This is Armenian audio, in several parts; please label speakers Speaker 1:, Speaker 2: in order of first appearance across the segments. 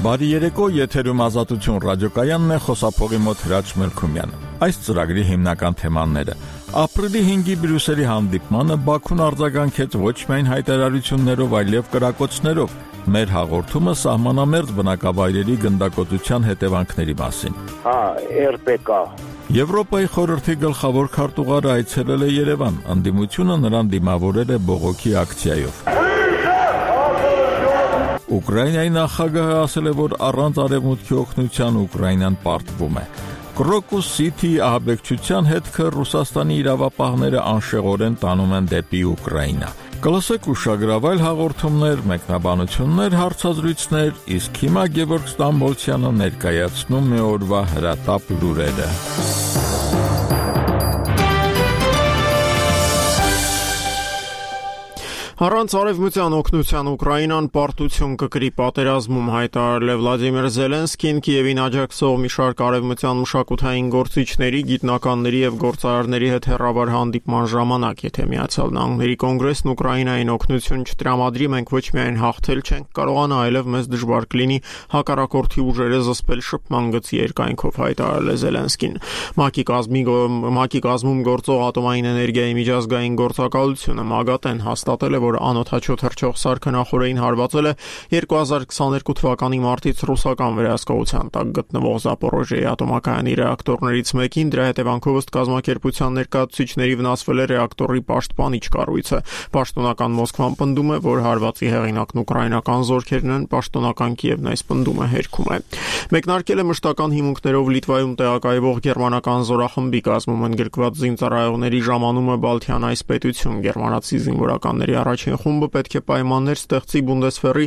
Speaker 1: Բարի երեկո, եթերում Ազատություն ռադիոկայանն է, խոսափողի մոտ Հրաչ Մելքումյանը։ Այս ծրագրի հիմնական թեմաները. ապրիլի 5-ի Բրյուսելի հանդիպմանը Բաքուն արձագանքեց ոչ միայն հայտարարություններով, այլև կրակոցներով։ Մեր հաղորդումը սահմանամերձ բնակավայրերի գնդակոծության հետևանքների մասին։
Speaker 2: ՌՊԿ
Speaker 1: Եվրոպայի խորհրդի գլխավոր քարտուղարը այցելել է Երևան, ընդդիմությունը նրան դիմավորել է բողոքի ակցիայով։ Ուկրաինայի նախագահը ասել է, որ առանց արևմուտքի օգնության Ուկրաինան պարտվում է։ Կրոկուս Սիթիի ահաբեկչության հետքը Ռուսաստանի իրավապահները անշեղորեն տանում են դեպի Ուկրաինա։ Կլսեք ուշագրավ այլ հաղորդումներ, մեկնաբանություններ, հարցազրույցներ, իսկ հիմա Գևորգ Ստամբոլցյանը ներկայացնում է օրվա հրատապ լուրերը։
Speaker 3: Առանց արևմտյան օգնության Ուկրաինան պարտություն կկրի պատերազմում, հայտարարել է Վլադիմիր Զելենսկին Կիևին աջակցող մի շարք արևմտյան մշակութային գործիչների, գիտնականների եւ գործարարների հետ հեռավար հանդիպման ժամանակ, եթե Միացյալ Նահանգների կոնգրեսն Ուկրաինային օգնություն չտրամադրի, մենք ոչ միայն հաղթել չենք կարողանա, այլև մեզ դժվար կլինի հակառակորդի ուժերը զսպել շփման գծի երկայնքով, հայտարարել է Զելենսկին։ ՄԱԿ-ի կազմում գործող ատոմային էներգիայի միջազգային գործակալությունը ՄԱԳԱՏ-ն հաստատել է, որ անօդաչու թռչող սարքը նախորդին հարվածել է 2022 թվականի մարտից ռուսական վերահսկողության տակ գտնվող Զապորոժիեի ատոմակայանի ռեակտորներից մեկին, դրա հետևանքով ըստ կազմակերպության ներկայացուցիչների վնասվել է ռեակտորի պաշտպանիչ կառույցը։ Պաշտոնական Մոսկվան պնդում է, որ հարվածի հեղինակն ուկրաինական զորքերն են, պաշտոնական Կիևն այս պնդումը հերքում է։ Մեկնարկել է մշտական հիմունքներով Լիտվայում տեղակայվող գերմանական զորախմբի կազմում ընդգրկված զինծառայողների ժամանումը Բալթյան այս պետություն, գերմանացի զինվորականների առաջին խումբը պետք է պայմաններ ստեղծի Բունդեսվերի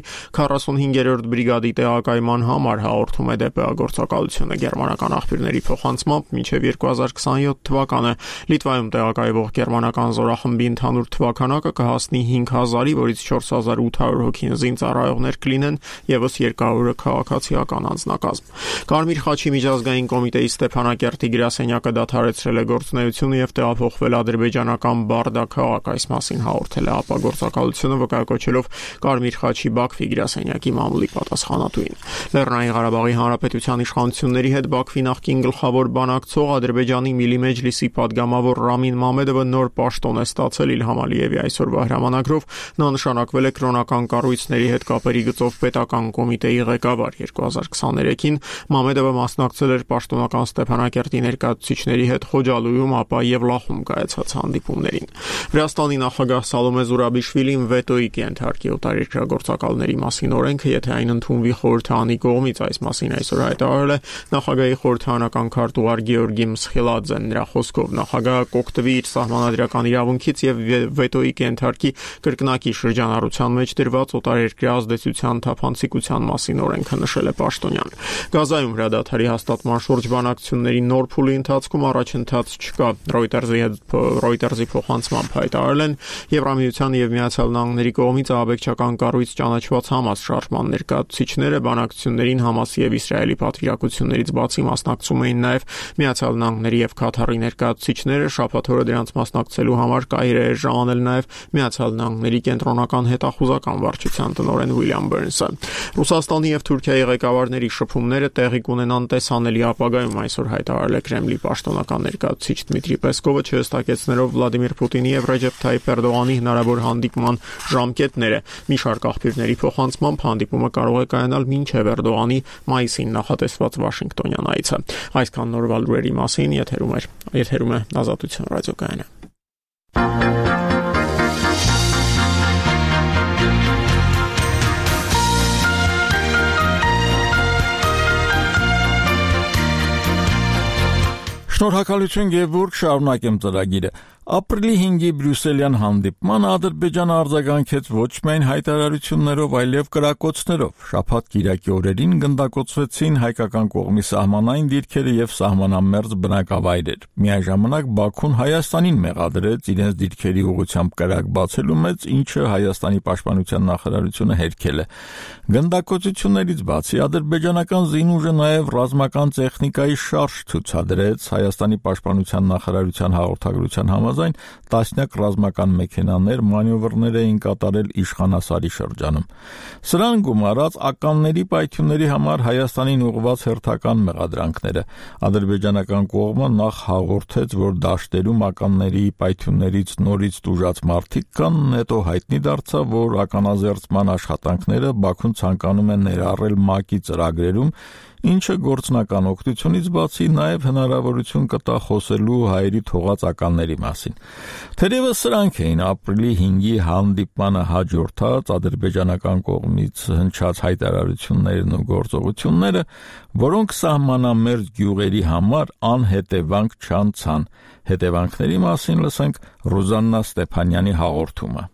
Speaker 3: 45-րդ բրիգադի տեղակայման համար, հաղորդում է ԴՊԱ գործակալությունը գերմանական աղբյուրների փոխանցմամբ մինչև 2027 թվականը Լիտվայում տեղակայվող գերմանական զորախմբի ընդհանուր թվականակը կհասնի 5000-ի, որից 4800 հոգին զինծառայողներ կլինեն եւս 200-ը քաղաքացիական անձնակազմ։ Կարմիր խաչի միջազգային կոմիտեի Ստեփանակերտի գրասենյակը դադարեցրել է գործունեությունը եւ տեղափոխվել ադրբեջանական Բարդա քաղաք, այս մասին հաղորդել է ԱՊԱ գործակալությունը վկայակոչելով Կարմիր խաչի Բաքվի գրասենյակի մամուլի պատասխանատուին։ Լեռնային Ղարաբաղի Հանրապետության իշխանությունների հետ Բաքվի նախկին գլխավոր բանակցող Ադրբեջանի Միլի Մեջլիսի падգամավոր Ռամին Մամեդովը նոր պաշտոն է ստացել Իլհամ Ալիևի այսօրվա հրամանագրով, նա նշանակվել է կրոնական կառույցների հետ կապերի գծով պետական կոմիտեի ղեկավար 2023-ին Մամեդովը մասնակցել էր պաշտոնական Ստեփանակերտի ներկայացուցիչների հետ Խոջալույում, ապա Եվլախում կայացած հանդիպումներին։ Վրաստանի նախագահ Սալոմե Զուրաբիշվիլին վետոյի կենթարկի օտարերկրագործակալների մասին օրենքը, եթե այն ընդունվի խորհրդարանի կողմից, այս մասին այսօր հայտարարել է նախագահի խորհրդարանական քարտուղար Գեորգի Մսխիլաձեն։ Նրա խոսքով նախագահը կօգտվի իր սահմանադրական իրավունքից եւ վետոյի կենթարկի կրկնակի շրջանառության մեջ դրված օտարերկրյա ազդեցության թափանցիկության մասին օրենքը, նշել է պաշտոնյան։ Գազայում հրադադարի հաստատման շուրջ բանակցությունների նոր փուլի ընթացքում առաջընթաց չկա, Reuters-ի փոխանցմամբ հայտարարել են Եվրամիության եւ Միացյալ Նահանգների կողմից ահաբեկչական կառույց ճանաչված Համաս շարժման ներկայացուցիչները բանակցություններին Համասի եւ Իսրայելի պատվիրակություններից բացի մասնակցում էին նաեւ Միացյալ Նահանգների եւ Քաթարի ներկայացուցիչները, շաբաթ օրը դրանց մասնակցելու համար Կայրե է ժամանել նաեւ Միացյալ Նահանգների կենտրոնական հետախուզական վարչության տնօրեն Ուիլյամ Բերնսը։ Ռուսաստանի եւ Թուրքիայի ղեկավարների շփումները տեղի կունենան տեսանելի ապագայում, այսօր հայտարարել է Կրեմլի պաշտոնական ներկայացուցիչ Դմիտրի Պեսկովը, չհստակեցնելով Վլադիմիր Պուտինի եւ Ռեջեփ Թայիփ Էրդողանի հնարավոր հանդիպման ժամկետները։ Մի շարք աղբյուրների փոխանցմամբ հանդիպումը կարող է կայանալ մինչև Էրդողանի մայիսին նախատեսված Վաշինգտոնյան այցը։ Այսքան նորվա լուրերի մասին եթերում է Ազատություն ռադիոկայանը։
Speaker 1: Շնորհակալություն Գևորգ, շարունակեմ ծրագիրը։ Ապրիլի 5-ի Բրյուսելյան հանդիպմանը Ադրբեջանը արձագանքեց ոչ միայն հայտարարություններով, այլև կրակոցներով։ Շաբաթ կիրակի օրերին գնդակոծվեցին հայկական կողմի սահմանային դիրքերը եւ սահմանամերձ բնակավայրեր։ Միաժամանակ Բաքուն Հայաստանին մեղադրեց իրենց դիրքերի ուղղությամբ կրակ բացելու մեջ, ինչը Հայաստանի պաշտպանության նախարարությունը հերքել է։ Գնդակոծություններից բացի ադրբեջանական զինուժը նաեւ ռազմական տեխնիկայի շարժ ցուցադրեց Հայաստանի պաշտպանության նախարարության հաղորդագրության համաձայն համաձայն տասնյակ ռազմական մեքենաներ մանևրներ էին կատարել Իշխանասարի շրջանում։ Սրան գումարած ականների պայթյունների համար Հայաստանին ուղղված հերթական մեղադրանքները ադրբեջանական կողմը նախ հաղորդեց, որ դաշտերում ականների պայթյուններից նորից տուժած մարդիկ կան, հետո հայտնի դարձավ, որ ականազերծման աշխատանքները Բաքուն ցանկանում է ներառել ՄԱԿ-ի ծրագրերում, ինչը գործնական օգնությունից բացի նաև հնարավորություն կտա խոսելու հայերի թողած ականների մասին։ Թերևս սրանք էին ապրիլի 5-ի հանդիպմանը հաջորդած ադրբեջանական կողմից հնչած հայտարարություններն ու գործողությունները, որոնք սահմանամերձ գյուղերի համար անհետևանք չանցան։ Հետևանքների մասին լսենք Ռուզաննա Ստեփանյանի հաղորդումը։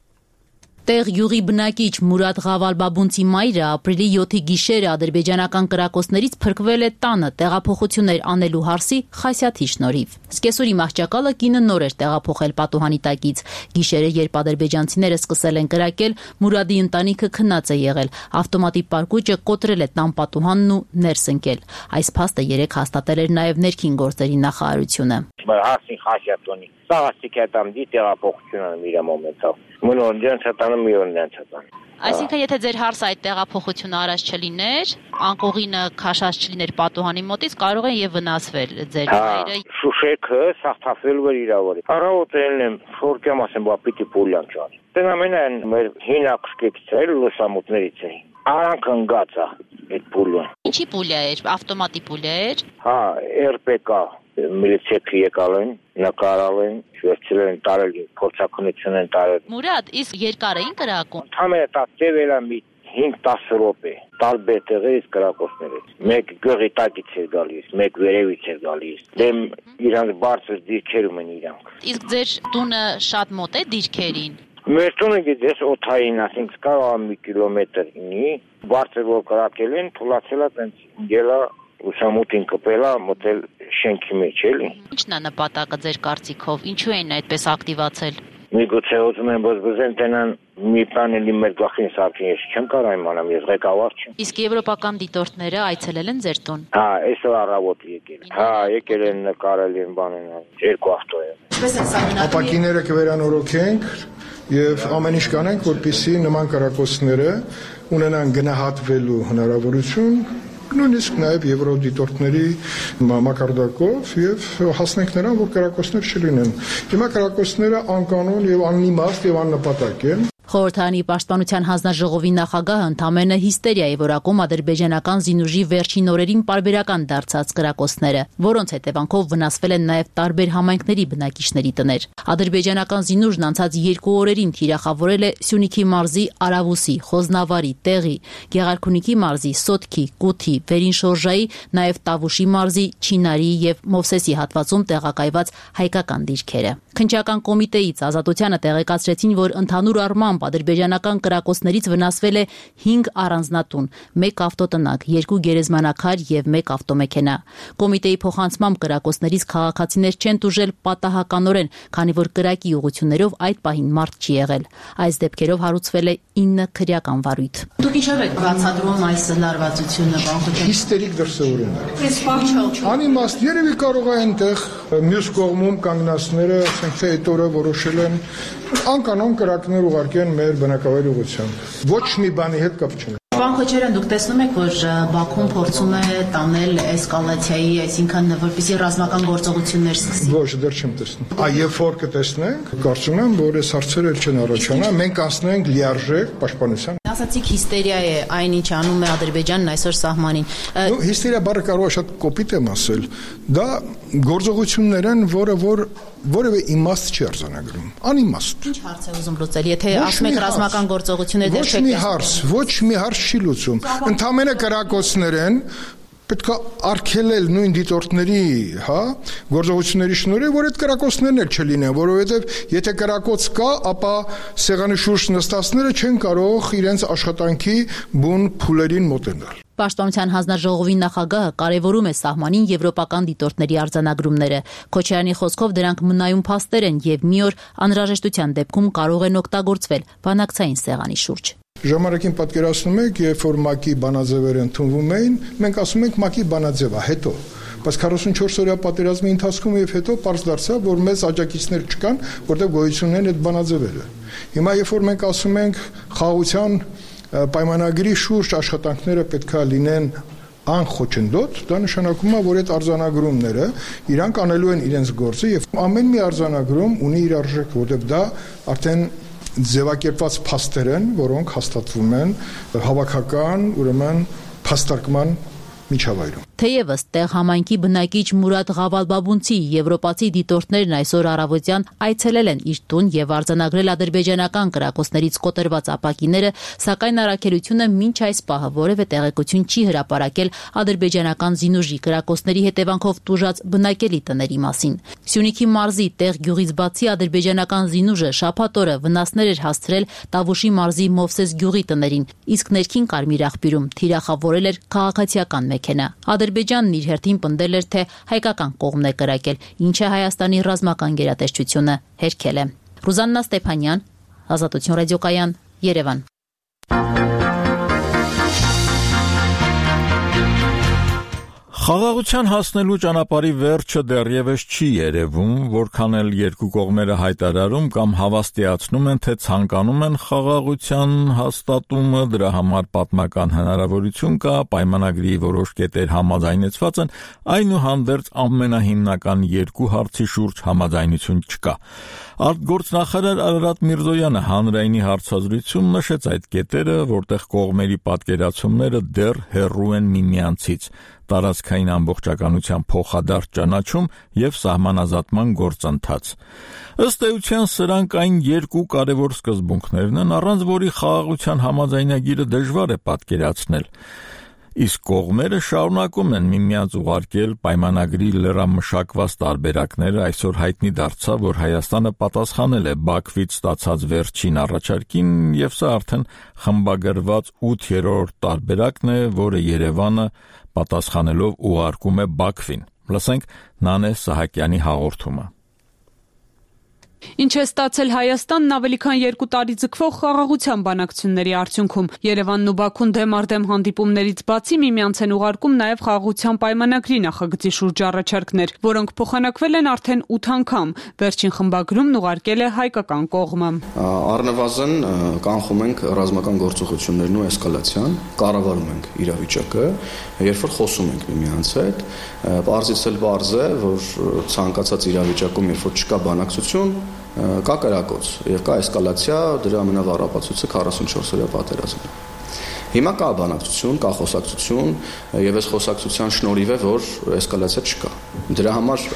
Speaker 2: Տեղ յուղի բնակիչ Մուրադ Ղավալբաբունցի մայրը ապրիլի 7-ի գիշերը ադրբեջանական կրակոցներից փրկվել է տանը տեղափոխություններ անելու հարսի Խասյաթի շնորհիվ։ Սկեսուրի մահճակալը կինը նոր էր տեղափոխել պատուհանի տակից։ Գիշերը, երբ ադրբեջանցիները սկսել են կրակել, Մուրադի ընտանիքը քնած է եղել։ Ավտոմատի պարկուճը կոտրել է տան պատուհանն ու ներս ընկել։ Այս փաստը երեկ հաստատել էր նաև ներքին գործերի նախարարությունը։
Speaker 4: Հարսին Խասյաթոնի սաղաստիկա там դի տեղափոխությունն իր մոմենտով մոնոնդեն ցտանը միոնն ցտան։
Speaker 2: Այսինքն եթե ձեր հարսը այդ տեղափոխությունը արած չլիներ, անկողինը քաշած չլիներ պատուհանի մոտից, կարող են եւ վնասվել ձեր հայրը։
Speaker 4: Շուշեքը սախտավել վեր իրավորի։ Առավոտելն եմ շորկեմ ասեմ, բա պիտի պուլյան ճան։ Դենամենն մեր հինակսկից էլ լուսամուտներից էին։ Արանք ընկած է այդ պուլյան։
Speaker 2: Ինչի պուլյա էր, ավտոմատի պուլյա էր։
Speaker 4: Հա, RPK միլիցիայի եկալ են, նկարալ են, վերցրել են տարել, փորձակնություն են տարել։
Speaker 2: Մուրադ, իսկ երկար էին կրակում։
Speaker 4: Համենը դա տևել է մի 5-10 րոպե, տարբեր տեղերից կրակոցներից։ Մեկ գյուղի տակից էր գալիս, մեկ վերևից էր գալիս։ Դեմ իրանց բարձր դիրքերում են իրանք։
Speaker 2: Իսկ ձեր տունը շատ մոտ է դիրքերին։
Speaker 4: Մեր տունը գիտես օթային, ասենք կարող մի կիլոմետր ինի, բարձր որ կրակել են, թուլացել է տենց գելա ուսամուտին կպելա մոտել շենքի մեջ էլի։
Speaker 2: Ինչն է նպատակը ձեր կարծիքով, ինչու են այդպես ակտիվացել։
Speaker 4: Միգուցե ուզում են բզբզեն տենան մի բան էլի մեր գլխին սարքին, ես չեմ կարող իմանամ, ես ղեկավար չեմ։
Speaker 2: Իսկ եվրոպական դիտորդները այցելել են ձեր տուն։
Speaker 4: Հա, այսօր առավոտ եկել։ Հա, եկել են նկարել են բանեն, երկու ավտո է։
Speaker 5: Ապակիները կվերանորոգենք եւ ամեն ինչ կանենք, որպեսզի նման կրակոցները ունենան գնահատվելու հնարավորություն, նույնիսկ նաև եվրոդիտորդների մակարդակով եւ հասնենք նրան, որ կրակոցներ չլինեն։ Հիմա կրակոցները անկանոն եւ անիմաստ եւ աննպատակ են։
Speaker 2: Խորհրդարանի պաշտպանության հանձնաժողովի նախագահը ընդամենը հիստերիա է որակում ադրբեջանական զինուժի վերջին օրերին պարբերական դարձած կրակոցները, որոնց հետևանքով վնասվել են նաև տարբեր համայնքների բնակիչների տներ։ Ադրբեջանական զինուժն անցած 2 օրերին թիրախավորել է Սյունիքի մարզի Արավուսի, Խոզնավարի, Տեղի, Գեղարքունիքի մարզի, Սոտքի, Կութի, Վերինշորժայի, նաև Տավուշի մարզի, Չինարի եւ Մովսեսի հատվածում տեղակայված հայկական դիրքերը։ Քննչական կոմիտեից Ազատությանը տեղեկացրեցին, որ ընդհանուր առմամբ ադրբեջանական կրակոցներից վնասվել է 5 առանձնատուն, 1 ավտոտնակ, 2 գերեզմանակար եւ 1 ավտոմեքենա։ Կոմիտեի փոխանցմամբ կրակոցներից քաղաքացիներ չեն տուժել պատահականորեն, քանի որ կրակի ուղղություններով այդ պահին մարդ չի եղել։ Այս դեպքերով հարուցվել է 9 քրեական վարույթ։ Դուք ինչով եք բացատրում այս լարվածությունը, պարոն Խոչարյան։
Speaker 5: Հիստերիկ դրսևորում։ Անիմաստ երևի կարող է այնտեղ մյուս կողմում կանգնածները, ասենք թե այդ օրը որոշել են անկանոն կրակներ ուղարկեն մեր բնակավայր ուղղությամբ։ Ոչ մի բանի հետ կապ չունի։
Speaker 2: Պարոն Խոչարյան, դուք տեսնում եք, որ Բաքուն փորձում է տանել էսկալացիայի, այսինքն որպեսզի ռազմական գործողություններ սկսի։
Speaker 5: Ոչ, դեռ չեմ տեսնում։ Երբ որ կտեսնենք, կարծում եմ, որ այս հարցերը չեն առաջանա, մենք անցնենք լիարժեք պաշտպանության։
Speaker 2: Ասացիք հիստերիա է այն ինչ անում է Ադրբեջանն այսօր սահմանին։
Speaker 5: Հիստերիա բառը կարող է շատ կոպիտ եմ ասել։ Դա գործողություններ են, որը որևէ իմաստ չի արձանագրում։ Անիմաստ։
Speaker 2: Ինչ հարց է ուզում լուծել, եթե ասում եք ռազմական գործողություններ դեռ չեք տեսնում։
Speaker 5: Ոչ մի հարց չի լուծում։ Ընդհանրապես կրակոցներ են, պետք է արգելել նույն դիտորդների, գործողությունների շնորհիվ, որ այդ կրակոցներն էլ չլինեն, որովհետև եթե կրակոց կա, ապա սեղանի շուրջ նստածները չեն կարող իրենց աշխատանքի բուն փուլերին մոտենալ։
Speaker 2: Պաշտպանության հանձնաժողովի նախագահը կարևորում է սահմանին եվրոպական դիտորդների արձանագրումները։ Քոչարյանի խոսքով դրանք մնայուն փաստեր են եւ մի օր անհրաժեշտության դեպքում կարող են օգտագործվել բանակցային սեղանի շուրջ։
Speaker 5: Ժամանակին պատկերացնում եք, երբ որ ՄԱԿ-ի բանաձևերը ընդունվում էին, մենք ասում ենք ՄԱԿ-ի բանաձևը, հետո Բայց 44 օրյա պատերազմի ընթացքում եւ հետո պարզ դարձավ, որ մեծ աջակիցներ չկան, որտեղ գոյություն ունեն այդ բանաձևերը։ Հիմա երբ որ մենք ասում ենք խաղաղության պայմանագրի շուրջ աշխատանքները պետքա լինեն անխոչնդոտ, դա նշանակում է, որ այդ արձանագրումները իրանք անելու են իրենց գործը եւ ամեն մի արձանագրում ունի իր արժեքը, որտեղ դա արդեն ձևակերպված փաստեր են, որոնք հաստատվում են հավաքական, ուրեմն փաստարկման միջավայրում։
Speaker 2: Թեևս տեղ համայնքի բնակիչ Մուրադ Ղավալբաբունցի եվրոպացի դիտորդներն այսօր առավոտյան այցելել են իր տուն եւ արձանագրել ադրբեջանական կրակոցներից կոտրված ապակիները, սակայն առաքելությունը մինչ այս պահը որևէ տեղեկություն չի հրապարակել ադրբեջանական զինուժի կրակոցների հետևանքով տուժած բնակելի տների մասին։ Սյունիքի մարզի տեղ գյուղից բացի ադրբեջանական զինուժը շաբաթ օրը վնասներ էր հասցրել Տավուշի մարզի Մովսես գյուղի տներին, իսկ ներքին Կարմիր աղբյուրում թիրախավորել էր քաղաքացիական մեքենա։ Ադրբեջանն իր հերթին պնդել էր, թե հայկական կողմն է կրակել, ինչը Հայաստանի ռազմական գերատեսչությունը հերքել է։ Ռուզաննա Ստեփանյան, Ազատություն ռադիոկայան, Երևան։
Speaker 1: Խաղաղության հասնելու ճանապարհի վերջը դեռևս չի երևում, որքան էլ երկու կողմերը հայտարարում կամ հավաստիացնում են, թե ցանկանում են խաղաղության հաստատումը, դրա համար պատմական հնարավորություն կա, պայմանագրի որոշ կետեր համաձայնեցված են, այնուհանդերձ ամենահիմնական երկու հարցի շուրջ համաձայնություն չկա։ Արտգործնախարար Արարատ Միրզոյանը հանրայինի հարցազրույցում նշեց այդ կետերը, որտեղ կողմերի պատկերացումները դեռ հեռու են միմյանցից։ Տարածքային ամբողջականության փոխադարձ ճանաչում եւ սահմանազատման գործընթաց։ Ըստ էության սրանք այն երկու կարևոր սկզբունքներն են, առանց որի խաղաղության համաձայնագիրը դժվար է պատկերացնել։ Իսկ կողմերը շարունակում են միմյանց ուղարկել պայմանագրի լրամշակված տարբերակները, այսօր հայտնի դարձավ, որ Հայաստանը պատասխանել է Բաքվից ստացած վերջին առաջարկին, եւ սա արդեն խմբագրված 8-րդ տարբերակն է, որը Երևանը պատասխանելով ուղարկում է Բաքվին։ Լսենք Նանե Սահակյանի հաղորդումը։
Speaker 6: Ինչ է ստացել Հայաստանն ավելի քան 2 տարի ձգվող խաղաղության բանակցությունների արդյունքում։ Երևանն ու Բաքուն դեմ առ դեմ հանդիպումներից բացի միմյանց են ուղարկում նաև խաղաղության պայմանագրի նախագծի շուրջ առաջարկներ, որոնք փոխանակվել են արդեն 8 անգամ։ Վերջին խմբագրումն ուղարկել է հայկական կողմը։
Speaker 7: Առնվազն կանխում ենք ռազմական գործողություններն ու էսկալացիան, կառավարում ենք իրավիճակը, երբ որ խոսում ենք միմյանց հետ, պարզից էլ պարզ է, որ ցանկացած իրավիճակում, երբ որ չկա բանակցություն, կա կրակոց եւ կա էսկալացիա, դրա ամենավառ ապացույցը 44-օրյա պատերազմն է։ Հիմա կա բանակցություն, կա խոսակցություն եւ այս խոսակցության շնորհիվ է, որ էսկալացիա չկա։ Դրա համար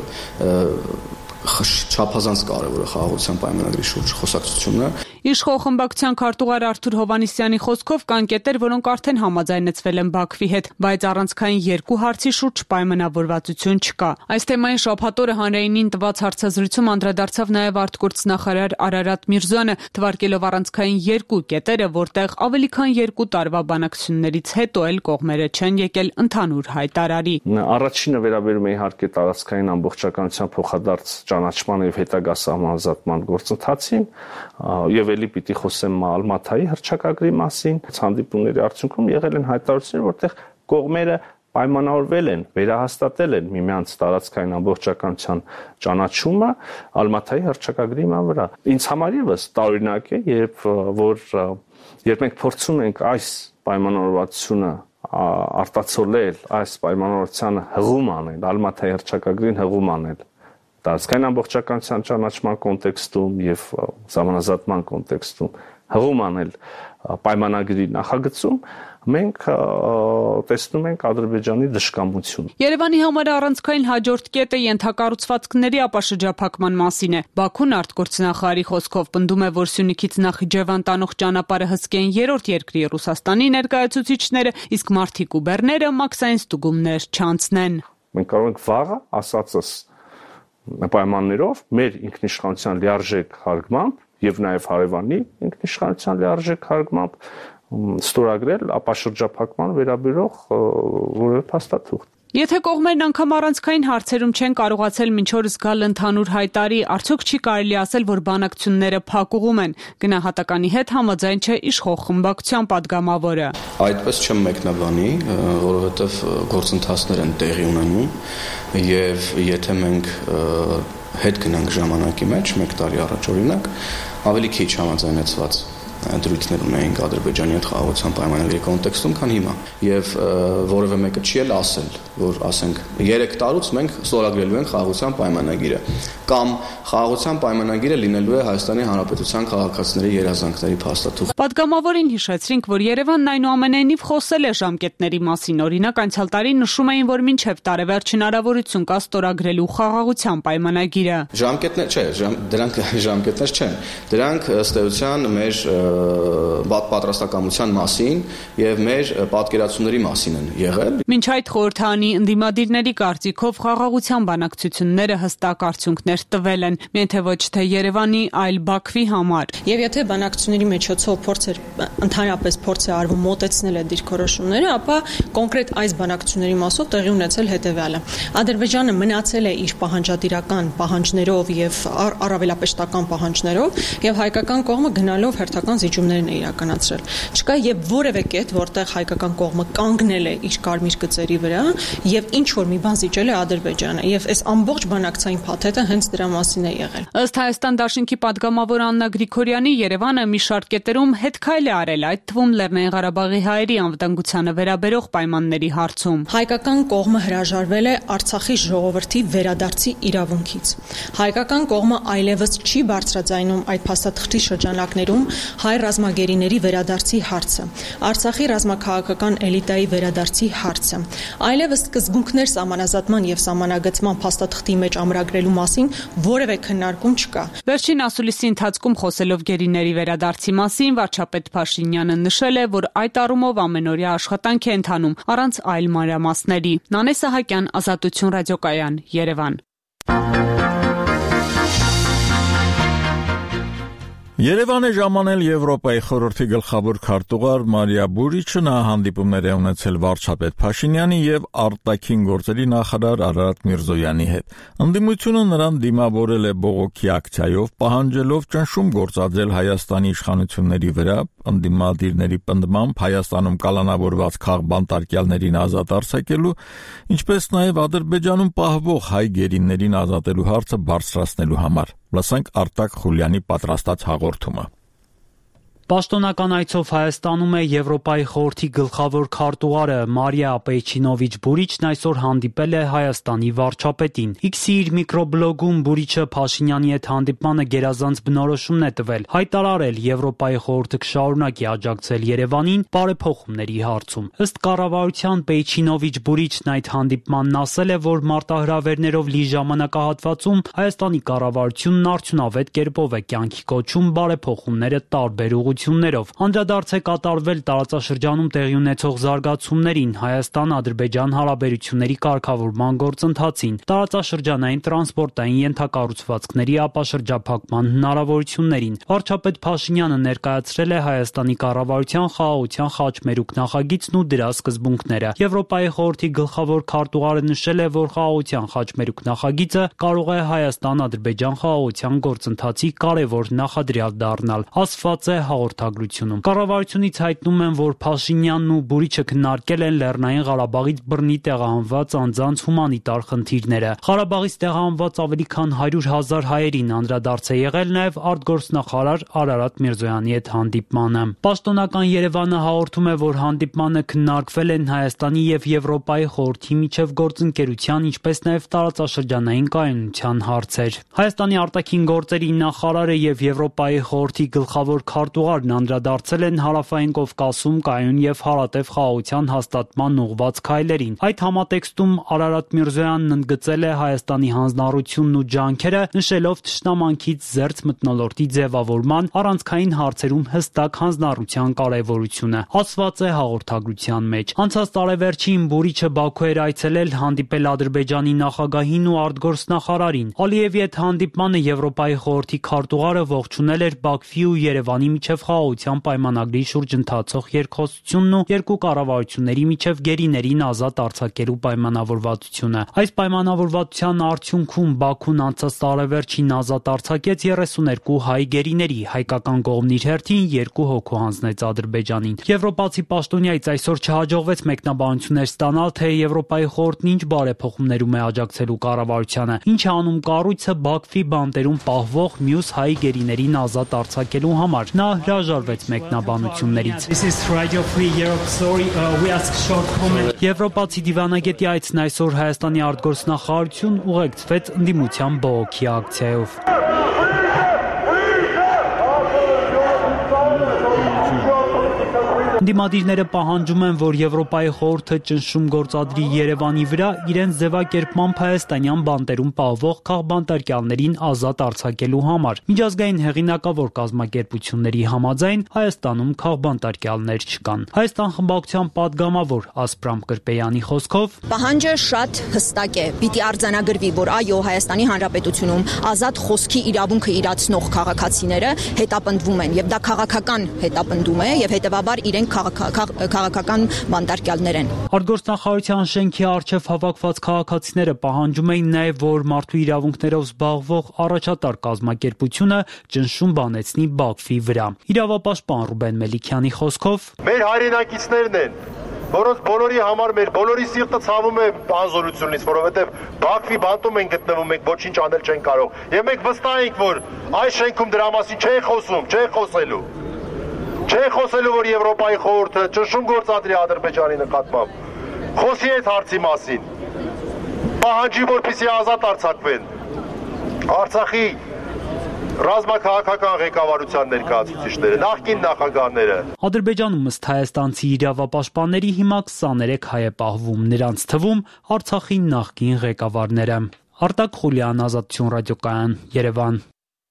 Speaker 7: չափազանց կարևոր է խաղաղության պայմանագրի շուրջ խոսակցությունը։
Speaker 6: Իշխող խմբակցության քարտուղար Արթուր Հովհաննիսյանի խոսքով կան կետեր, որոնք արդեն համաձայնեցվել են Բաքվի հետ, բայց առանցքային երկու հարցի շուրջ պայմանավորվածություն չկա։ Այս թեմային շաբաթ օրը հանրայինին տված հարցազրույցում անդրադարձավ նաև արտգործնախարար Արարատ Միրզոյանը, թվարկելով առանցքային երկու կետերը, որտեղ ավելի քան 2 տարվա բանակցություններից հետո էլ կողմերը չեն եկել ընդհանուր հայտարարի։
Speaker 8: Առաջինը վերաբերում է իհարկե տարածքային ամբողջականության փոխադարձ ճանաչման եւ հետագա սահմանազատման գործընթացին, եւ էլի պիտի խոսեմ Ալմաթայի հռչակագրի մասին։ Հանդիպումների արդյունքում եղել են հայտարարություններ, որտեղ կողմերը պայմանավորվել են, վերահաստատել են միմյանց տարածքային ամբողջականության ճանաչումը Ալմաթայի հռչակագրի վրա։ Ինձ համար եւս տարօրինակ է, երբ մենք փորձում ենք այս պայմանավորվածությունը արտացոլել, այս պայմանավորվածությանը հղում անել, Ալմաթայի հռչակագրին հղում անել տարածքային ամբողջականության ճանաչման կոնտեքստում եւ սահմանազատման կոնտեքստում հղում անել պայմանագրի նախագծում, մենք տեսնում ենք Ադրբեջանի դժկամություն։
Speaker 6: Երևանի համար առանցքային հաջորդ կետը ենթակառուցվածքների ապաշրջափակման մասին է։ Բաքուն արտգործնախարարի խոսքով պնդում է, որ Սյունիքից Նախիջևան տանող ճանապարհը հսկեն երրորդ երկրի Ռուսաստանի ներկայացուցիչները, իսկ Մարտիկ ու Բեռները մաքսային ստուգումներ չանցնեն։
Speaker 8: Մենք կարող ենք վաղը ասածս պայմաններով մեր ինքնիշխանության լիարժեք հարգմամբ եւ նաեւ հարևանի ինքնիշխանության լիարժեք հարգմամբ ստորագրել ապաշրջափակման վերաբերող որևէ փաստաթուղթ։
Speaker 6: Եթե կողմերն անգամ առանցքային հարցերում չեն կարողացել մինչ օրս գալ ընդհանուր հայտարարի, արդյոք չի կարելի ասել, որ բանակցությունները փակուղում են։ Գնահատականի հետ համաձայն չէ իշխող խմբակցության падգամավորը։
Speaker 7: Այդպես չեմ մեկնաբանի, որովհետև գործընթացներ են տեղի ունենում եւ եթե մենք հետ գնանք ժամանակի մեջ, 1 տարի առաջ օրինակ, ավելի քիչ համաձայնեցված դրույթներ ունեինք Ադրբեջանի հետ խաղաղության պայմանագրի կոնտեքստում, քան հիմա։ Եվ որևէ մեկը չի էլ ասել, որ ասենք 3 տարուց մենք ստորագրելու ենք խաղաղության պայմանագիրը, կամ խաղաղության պայմանագիրը լինելու է Հայաստանի Հանրապետության քաղաքացիների երազանքների փաստաթուղթ։
Speaker 6: Պատգամավորին հիշեցրինք, որ Երևանն այնուամենայնիվ խոսել է ժամկետների մասին, օրինակ անցյալ տարի նշում էին, որ մինչև տարեվերջ հնարավորություն կա ստորագրելու խաղաղության պայմանագիրը։
Speaker 7: Ժամկետներ չէ, դրանք ժամկետներ չեն։ Դրանք ըստ էության մեր պատրաստակամության մասին եւ մեր պատկերացումների մասին են եղել։
Speaker 6: Մինչ այդ խորհրդանի ընդդիմադիրների կարծիքով խաղաղության բանակցությունները հստակ արդյունքներ տվել են, միայն թե ոչ թե Երևանի, այլ Բաքվի համար։
Speaker 9: Եվ եթե բանակցությունների միջոցով ընդհանրապես փորձ է արվում մոտեցնել այդ դիրքորոշումները, ապա կոնկրետ այս բանակցությունների մասով տեղի ունեցել հետեւյալը։ Ադրբեջանը մնացել է իր պահանջատիրական պահանջներով եւ առավելապեշտական պահանջներով եւ հայկական կողմը գնալով հերթական զիջումներն է իրականացրել։ Չկա եւ որևէ կետ, որտեղ հայկական կողմը կանգնել է իր կարմիր գծերի վրա եւ ինչ որ մի բան զիջել է Ադրբեջանը եւ այս ամբողջ բանակցային փաթեթը հենց դրա մասին է եղել։
Speaker 6: Ըստ Հայաստան Դաշնքի падգամավոր Աննա Գրիգորյանի, Երևանը մի շարք կետերում հետքայլ է արել, այդ թվում Լեռնային Ղարաբաղի հայերի անվտանգությանը վերաբերող պայմանների հարցում։
Speaker 9: Հայկական կողմը հրաժարվել է Արցախի ժողովրդի վերադարձի իրավունքից։ Հայկական կողմը այլևս չի բարձրաձայնում այդ փաստաթղթի շրջանակներում հայ ռազմագերիների վերադարձի հարցը, Արցախի ռազմաքաղաքական էլիտայի վերադարձի հարցը, այլևս սկզբունքներ սահմանազատման եւ սահմանագծման փաստաթղթի մեջ ամրագրելու մասին որևէ քննարկում չկա։
Speaker 6: Վերջին ասուլիսի ընթացքում խոսելով գերիների վերադարձի մասին, վարչապետ Փաշինյանը նշել է, որ այդ առումով ամենօրյա աշխատանք է ընթանում առանց այլ մանրամասների։ Նանե Սահակյան, Ազատություն ռադիոկայան, Երևան։
Speaker 1: Երևան է ժամանել Եվրոպայի խորհրդի գլխավոր քարտուղար Մարիա Բուրիչը, նա հանդիպումներ է ունեցել վարչապետ Փաշինյանի եւ արտաքին գործերի նախարար Արարատ Միրզոյանի հետ։ Ընդդիմությունը նրան դիմավորել է բողոքի ակցիայով, պահանջելով ճնշում գործադրել Հայաստանի իշխանությունների վրա, ընդդիմադիրների պնդմամբ Հայաստանում կալանավորված քաղբանտարկյալներին ազատ արձակելու, ինչպես նաեւ Ադրբեջանում պահվող հայ գերիներին ազատելու հարցը բարձրացնելու համար։ Լսենք Արտակ Խուլյանի պատրաստած հաղորդումը։
Speaker 10: Պաշտոնական այցով Հայաստանում է Եվրոպայի խորհրդի գլխավոր քարտուղարը Մարիա Պեյչինովիչ Բուրիչն այսօր հանդիպել է Հայաստանի վարչապետին։ X-ի իր միկրոբլոգում Բուրիչը Փաշինյանի հետ հանդիպմանը գերազանց բնորոշումն է տվել, հայտարարել Եվրոպայի խորհուրդը կշարունակի աջակցել Երևանին բարեփոխումների հարցում։ Ըստ կառավարության Պեյչինովիչ Բուրիչն այդ հանդիպմանն ասել է, որ մարտահրավերներով լի ժամանակահատվածում Հայաստանի կառավարությունն արդյունավետ կերպով է կյանքի կոչում բարեփոխումները տարբեր ուղղություններով։ Անդրադարձ է կատարվել տարածաշրջանում տեղի ունեցող զարգացումներին, Հայաստան-Ադրբեջան հարաբերությունների կարգավորման գործընթացին, տարածաշրջանային տրանսպորտային ենթակառուցվածքների ապաշրջափակման հնարավորություններին։ Վարչապետ Փաշինյանը ներկայացրել է Հայաստանի կառավարության խաղաղության խաչմերուկ նախագիծն ու դրա սկզբունքները։ Եվրոպայի խորհրդի գլխավոր քարտուղարը նշել է, որ խաղաղության խաչմերուկ նախագիծը կարող է Հայաստան-Ադրբեջան խաղաղության գործընթացի կարևոր նախադրյալ դառնալ, ասված է հաղորդագրությունում։ Կառավարությունից հայտնում են, որ Փաշինյանն ու Բուրիչը քննարկել են Լեռնային Ղարաբաղից բռնի տեղահանված անձանց հումանիտար խնդիրները։ Ղարաբաղից տեղահանված ավելի քան 100,000 հայերին անդրադարձ է եղել նաև արտգործնախարար Արարատ Միրզոյանի հետ հանդիպմանը։ Պաշտոնական Երևանը հաղորդում է, որ հանդիպմանը քննարկվել են Հայաստանի եւ Եվրոպայի խորհրդի միջև գործընկերության, ինչպես նաև տարածաշրջանային կայունության հարցեր։ Հայաստանի արտաքին գործերի նախարարը եւ Եվրոպայի խորհրդի գլխավոր քարտուղարն անդրադարձել են Հարավային Կովկասում կայուն եւ հարատև խաղաղության հաստատման ուղղված քայլերին։ Այդ համատեքստում Արարատ Միրզոյանն ընդգծել է Հայաստանի հանձնառությունն ու ջանքերը, նշելով թշնամանքից զերծ մթնոլորտի ձևավորման առանցքային հարցերում հստակ հանձնառության կարևորությունը, ասված է հաղորդագրության մեջ։ Անցած տարեվերջին Բուրիչը Բաքու էր այցելել, հանդիպել Ադրբեջանի նախագահին ու արտգործնախարարին։ Ալիևի հետ հանդիպմանը Եվրոպայի խորհրդի քարտուղարը ողջունել էր Բաքվի ու Երևանի միջև եւ խաղաղության պայմանագրի շուրջ ընթացող երկխոսությունն ու երկու կառավարությունների միջև գերիներին ազատ արձակելու պայմանավորվածությունը։ Այս պայմանավորվածության արդյունքում Բաքուն անցած տարեվերջին ազատ արձակեց 32 հայ գերիների, հայկական կողմն իր հերթին 2 հոգու հանձնեց Ադրբեջանին։ Եվրոպացի պաշտոնյայից այսօր չհաջողվեց մեկնաբանություններ ստանալ, թե Եվրոպայի խորհուրդն ինչ բարեփոխումներում է աջակցելու կառավարությանը, ինչ է անում կառույցը Բաքվի բանտերում պահվող մյուս հայ գերիներին ազատ արձակելու համար։ Նա հրաժարվեց մեկնաբանություններից։ Եվրոպացի դիվանագետի այցն այսօր Հայաստանի արտգործնախարարություն ուղեկցվեց ընդդիմության բողոքի ակցիայով։ Ընդդիմադիրները պահանջում են, որ Եվրոպայի խորհուրդը ճնշում գործադրի Երևանի վրա իրենց ձևակերպմամբ հայաստանյան բանտերում պահվող քաղբանտարկյալներին ազատ արձակելու համար։ Միջազգային հեղինակավոր կազմակերպությունների համաձայն Հայաստանում քաղբանտարկյալներ չկան։ Հայաստան խմբակցության падգամավոր Ասպրամ Կրպեյանի խոսքով
Speaker 11: պահանջը շատ հստակ է։ Պիտի արձանագրվի, որ այո, Հայաստանի Հանրապետությունում ազատ խոսքի իրավունքը իրացնող քաղաքացիները հետապնդվում են, եւ դա քաղաքական հետապնդում է, եւ հետեւաբար իրենք քաղաքական բանտարկյալներ են։
Speaker 10: Արտգործնախարարության շենքի առջև հավաքված քաղաքացիները պահանջում էին նաև, որ մարդու իրավունքներով զբաղվող առաջատար կազմակերպությունը ճնշում բանեցնի Բաքվի վրա։ Իրավապաշտպան Ռուբեն Մելիքյանի խոսքով
Speaker 12: մեր հայրենակիցներն են, որոնց բոլորի համար մեր բոլորի սիրտը ցավում է անզորությունից, որովհետև Բաքվի բանտում են գտնվում, մենք ոչինչ անել չենք կարող։ Եվ մենք վստահ ենք, որ այս շենքում դրա մասին չեն խոսում, չեն խոսելու։ Չեն խոսելու, որ Եվրոպայի խորհուրդը ճնշում գործադրի Ադրբեջանի նկատմամբ։ Խոսի այդ հարցի մասին։ Պահանջի, որպեսզի ազատ արձակվեն Արցախի ռազմաքաղաքական ղեկավարության ներկայացուցիչները, նախկին նախագահները։
Speaker 10: Ադրբեջանում ըստ հայաստանցի իրավապաշտպանների հիմա 23 հայ է պահվում, նրանց թվում Արցախի նախկին ղեկավարները։ Արտակ Խուլյան, Ազատություն ռադիոկայան, Երևան։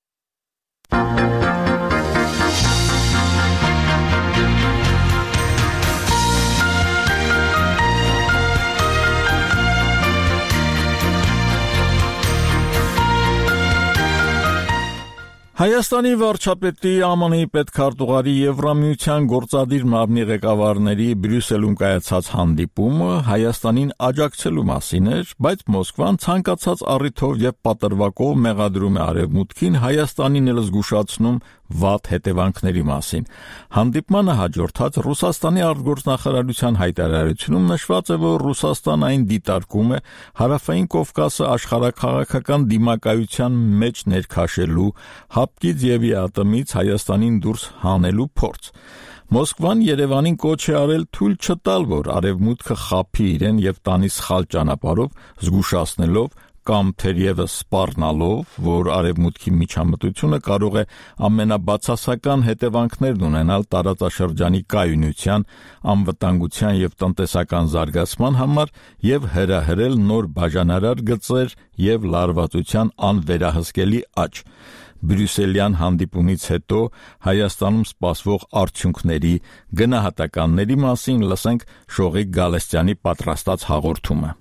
Speaker 1: Հայաստանի վարչապետի ԱՄՆ-ի պետքարտուղարի Եվրամիության գործադիր մարմնի ղեկավարների Բրյուսելում կայացած հանդիպումը Հայաստանին աջակցելու մասին էր, բայց Մոսկվան ցանկացած առիթով եւ պատրվակով մեղադրում է Արևմուտքին Հայաստանին էլ զգուշացնում վատ հետևանքների մասին։ Հանդիպմանը հաջորդած Ռուսաստանի արտգործնախարարության հայտարարությունում նշված է, որ Ռուսաստանը այն դիտարկում է Հարավային Կովկասը աշխարհաքաղաքական դիմակայության մեջ ներքաշելու, հապկից եւ ատոմից Հայաստանին դուրս հանելու փորձ։ Մոսկվան Երևանին կոչ է արել թույլ չտալ, որ Արևմուտքը խաբի իրեն եւ տանի սխալ ճանապարհով, զգուշացնելով կամ թերևս սպառնալով, որ Արևմուտքի միջամտությունը կարող է ամենաբացասական հետևանքներն ունենալ տարածաշրջանի կայունության, անվտանգության եւ տնտեսական զարգացման համար եւ հրահրել նոր բաժանարար գծեր եւ լարվածության անվերահսկելի աճ։ Բրյուսելյան հանդիպումից հետո Հայաստանում սպասվող արդյունքների, գնահատականների մասին լսենք Շողիկ Գալստյանի պատրաստած հաղորդումը։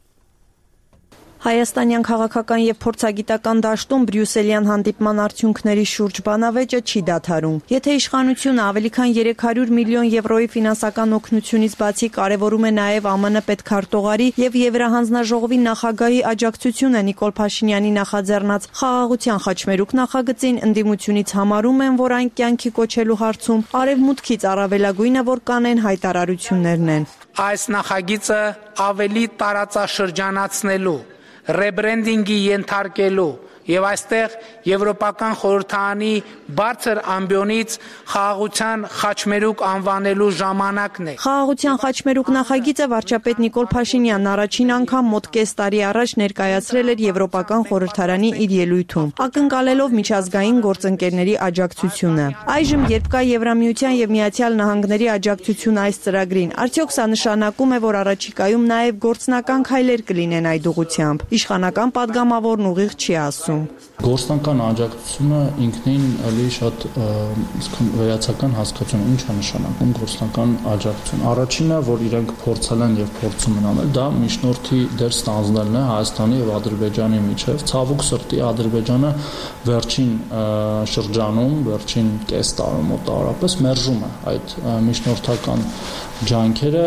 Speaker 13: Հայաստանյան քաղաքական եւ փորձագիտական դաշտում Բրյուսելյան հանդիպման արդյունքների շուրջ բանավեճը չի դադարում։ Եթե իշխանությունը ավելի քան 300 միլիոն եվրոյի ֆինանսական օգնությունից բացի կարևորում է նաեւ ԱՄՆ պետքարտուղարի եւ Եվրահանձնաժողովի նախագահի աջակցությունը Նիկոլ Փաշինյանի նախաձեռնած խաղաղության խաչմերուկ նախագծին, ընդդիմությունից համարում են, որ այն կյանքի կոչելու հարցում արևմուտքից առավելագույնը, որ կանեն հայտարարություններն են։
Speaker 14: Այս նախագիծը ավելի տարածաշրջանացնելու, ռեբրենդինգի ենթարկելու եւ այստեղ եվրոպական խորհրդարանի բարձր ամբիոնից խաղաղության խաչմերուկ անվանելու ժամանակն է։
Speaker 13: Խաղաղության խաչմերուկ նախագիծը վարչապետ Նիկոլ Փաշինյանն առաջին անգամ մոտ կես տարի առաջ ներկայացրել էր եվրոպական խորհրդարանի իր ելույթում, ակնկալելով միջազգային գործընկերների աջակցությունը։ Այժմ, երբ կա Եվրամիության եւ Միացյալ Նահանգների աջակցություն այս ծրագրին, արդյոք սա նշանակում է, որ առաջիկայում նաեւ գործնական քայլեր կլինեն այդ ուղղությամբ։ Իշխանական падգամավորն ուղիղ չի ասում։ Երևանում։
Speaker 15: Գործնական աջակցությունը ինքնին էլի շատ վերացական հասկացություն ինչ է նշանակում գործնական աջակցություն։ Առաջինը, որ իրենք փորձել են եւ փորձում են անել, դա միջնորդի դեր ստանձնելն է Հայաստանի եւ Ադրբեջանի միջեւ։ Ցավոք սրտի Ադրբեջանը վերջին շրջանում, վերջին կես տարում մոտավորապես մերժում է այդ միջնորդական ջանքերը։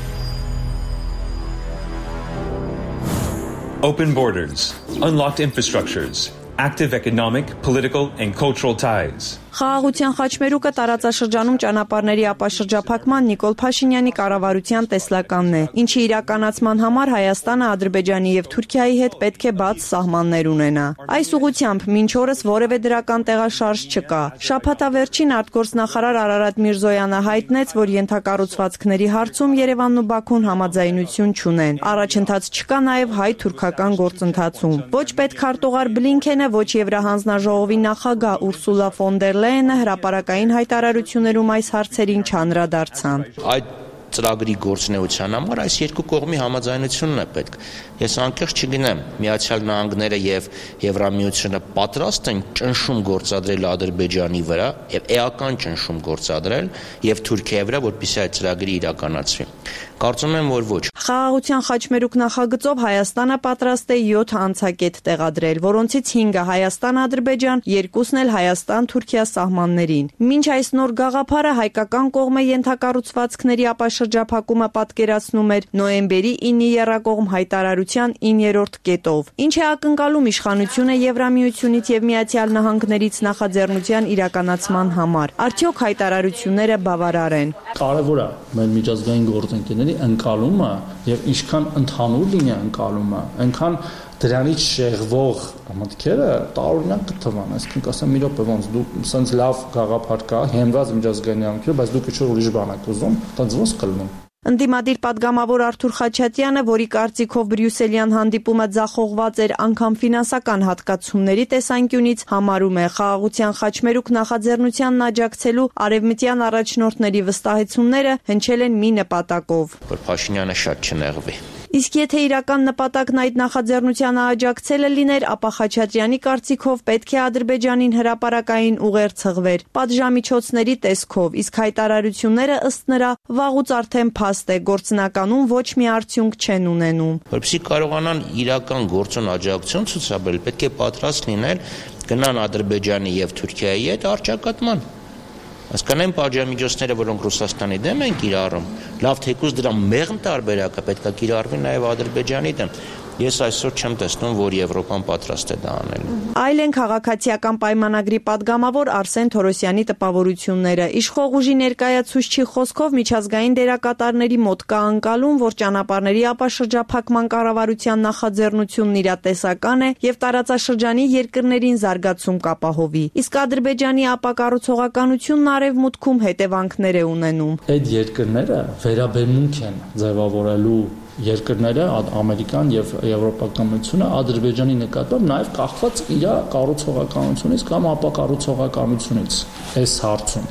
Speaker 16: Open borders, unlocked infrastructures, active economic, political, and cultural ties.
Speaker 13: Խաղաղության խաչմերուկը տարածաշրջանում ճանապարհների ապաշրջափակման Նիկոլ Փաշինյանի կառավարության տեսլականն է, ինչի իրականացման համար Հայաստանը Ադրբեջանի եւ Թուրքիայի հետ պետք է բաց սահմաններ ունենա։ Այս ուղղությամբ մինչ օրս որևէ դրական տեղաշարժ չկա։ Շաբաթավերջին արտգործնախարար Արարատ Միրզոյանը հայտնեց, որ ենթակառուցվածքների հարցում Երևանն ու Բաքուն համաձայնություն չունեն։ Առաջընթաց չկա նաեւ հայ-թուրքական գործընթացում։ Ոչ պետքարտուղար Բլինքենը, ոչ Եվրահանձնաժողովի նախագահ Ուրսուլա ֆոն դեր Լեյենը հրապարակային հայտարարություններում այս հարցերին չանդրադարձան։
Speaker 17: Այդ ծրագրի գործունեության համար այս երկու կողմի համաձայնությունն է պետք։ Ես անկեղծ չգիտեմ, Միացյալ Նահանգները եւ Եվրամիությունը պատրաստ են ճնշում գործադրել Ադրբեջանի վրա եւ էական ճնշում գործադրել եւ Թուրքիայի վրա, որպեսզի այդ ծրագրի իրականացվի։ Կարծում եմ, որ ոչ։
Speaker 13: Խաղաղության խաչմերուկ նախագծով Հայաստանը պատրաստ է 7 անցակետ տեղադրել, որոնցից 5-ը Հայաստան-Ադրբեջան, 2-ն էլ Հայաստան-Թուրքիա սահմաններին։ Մինչ այս նոր գաղափարը հայկական կողմը ենթակառուցվածքների ապաշրջափակումը պատկերացնում էր նոյեմբերի 9-ի եռակողմ հայտարարության 9-րդ կետով, ինչ է ակնկալում իշխանությունը Եվրամիությունից եւ Միացյալ Նահանգներից նախաձեռնության իրականացման համար։ Արդյոք հայտարարությունները բավարար են։
Speaker 15: Կարևոր է մեր միջազգային գործընկերների ընկալումը եւ ինչքան ընդհանուր լինի ընկալումը, այնքան դրանից շեղվող մտքերը տարօրինակ կթվան, այսինքն կասեմ մի րոպե ոնց դու սենց լավ գաղափար կա, հենված միջազգային անկյունով, բայց դուք ինչ-որ ուրիշ բան եք ուզում, դա ոնց կլինի։
Speaker 13: Ընդդիմադիր պատգամավոր Արթուր Խաչատյանը, որի կարծիքով բրյուսելյան հանդիպումը ձախողված էր անգամ ֆինանսական հատկացումների տեսանկյունից, համարում է խաղաղության խաչմերուկ նախաձեռնությանն աջակցելու արևմտյան առաջնորդների վստահեցումները հնչել են մի նպատակով,
Speaker 17: որ Փաշինյանը շատ չնեղվի։
Speaker 13: Իսկ եթե իրական նպատակն այդ նախաձեռնությանը աջակցելը լիներ, ապա Խաչատրյանի կարծիքով պետք է Ադրբեջանին հրապարակային ուղեր ցղվեր պատժամիջոցների տեսքով, իսկ հայտարարությունները ըստ նրա վաղուց արդեն փաստ է, գործնականում ոչ մի արդյունք չեն ունենում։
Speaker 17: Որպեսզի կարողանան իրական գործոն աջակցություն ցուցաբերել, պետք է պատրաստ լինել գնան Ադրբեջանի եւ Թուրքիայի հետ առճակատման։ Հասկանեմ պատժամիջոցները, որոնք Ռուսաստանի դեմ են կիրառում, լավ թեկուզ դրա մեղմ տարբերակը պետք է կիրառվի նաև Ադրբեջանի դեմ։ Ես այսօր չեմ տեսնում, որ Եվրոպան պատրաստ է դա անել։
Speaker 13: Այլ են քաղաքացիական պայմանագրի падգամավոր Արսեն Թորոսյանի տպավորությունները։ Իշխող ուժի ներկայացուցչի խոսքով միջազգային դերակատարների մոտ կա անկալում, որ ճանապարհների ապաշրջափակման կառավարության նախաձեռնությունն իրատեսական է եւ տարածաշրջանի երկրներին զարգացում կապահովի։ Իսկ Ադրբեջանի ապակառուցողականությունն արևմուտքում հետևանքներ է ունենում։
Speaker 15: Այդ երկրները վերաբերմունք են ձևավորելու երկրները, Ամերիկան եւ Եվրոպական միությունը Ադրբեջանի նկատմամբ նաեւ կախված իր կառուցողականությունից կամ ապակառուցողականությունից այս հարցում։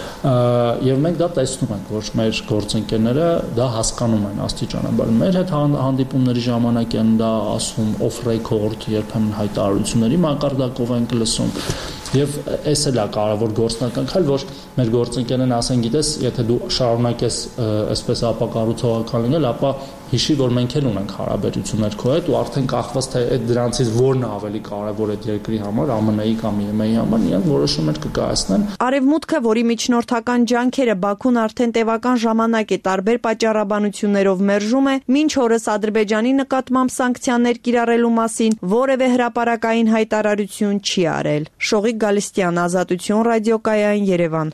Speaker 15: Եվ մենք դա տեսնում ենք, որ մեր գործընկերները դա հասկանում են աստիճանաբար։ Մեր հետ հանդիպումների ժամանակ են դա ասում off record, երբեմն հայտարարությունների մակարդակով ենք լսում։ Եվ այս էլ է կարևոր գործնական քայլ, որ մեր գործընկերներն ասեն, գիտես, եթե դու շարունակես այսպես ապակառուցողական լինել, ապա հիշի, որ մենք էլ ունենք հարաբերություններ քո հետ ու արդեն կախված թե այդ դրանցից որն է ավելի կարևոր այդ երկրի համար, ԱՄՆ-ի կամ ԵՄ-ի համար, իրենք որոշումներ կկայացնեն։
Speaker 13: Արևմուտքը, որի միջնորդական ջանքերը Բաքուն արդեն տևական ժամանակ է տարբեր պատճառաբանություններով մերժում է, մինչ օրս Ադրբեջանի նկատմամբ սանկցիաներ կիրառելու մասին որևէ հրապարակային հայտարարություն չի արել։ Շողիկ Գալստյան, Ազատություն ռադիոկայան, Երևան։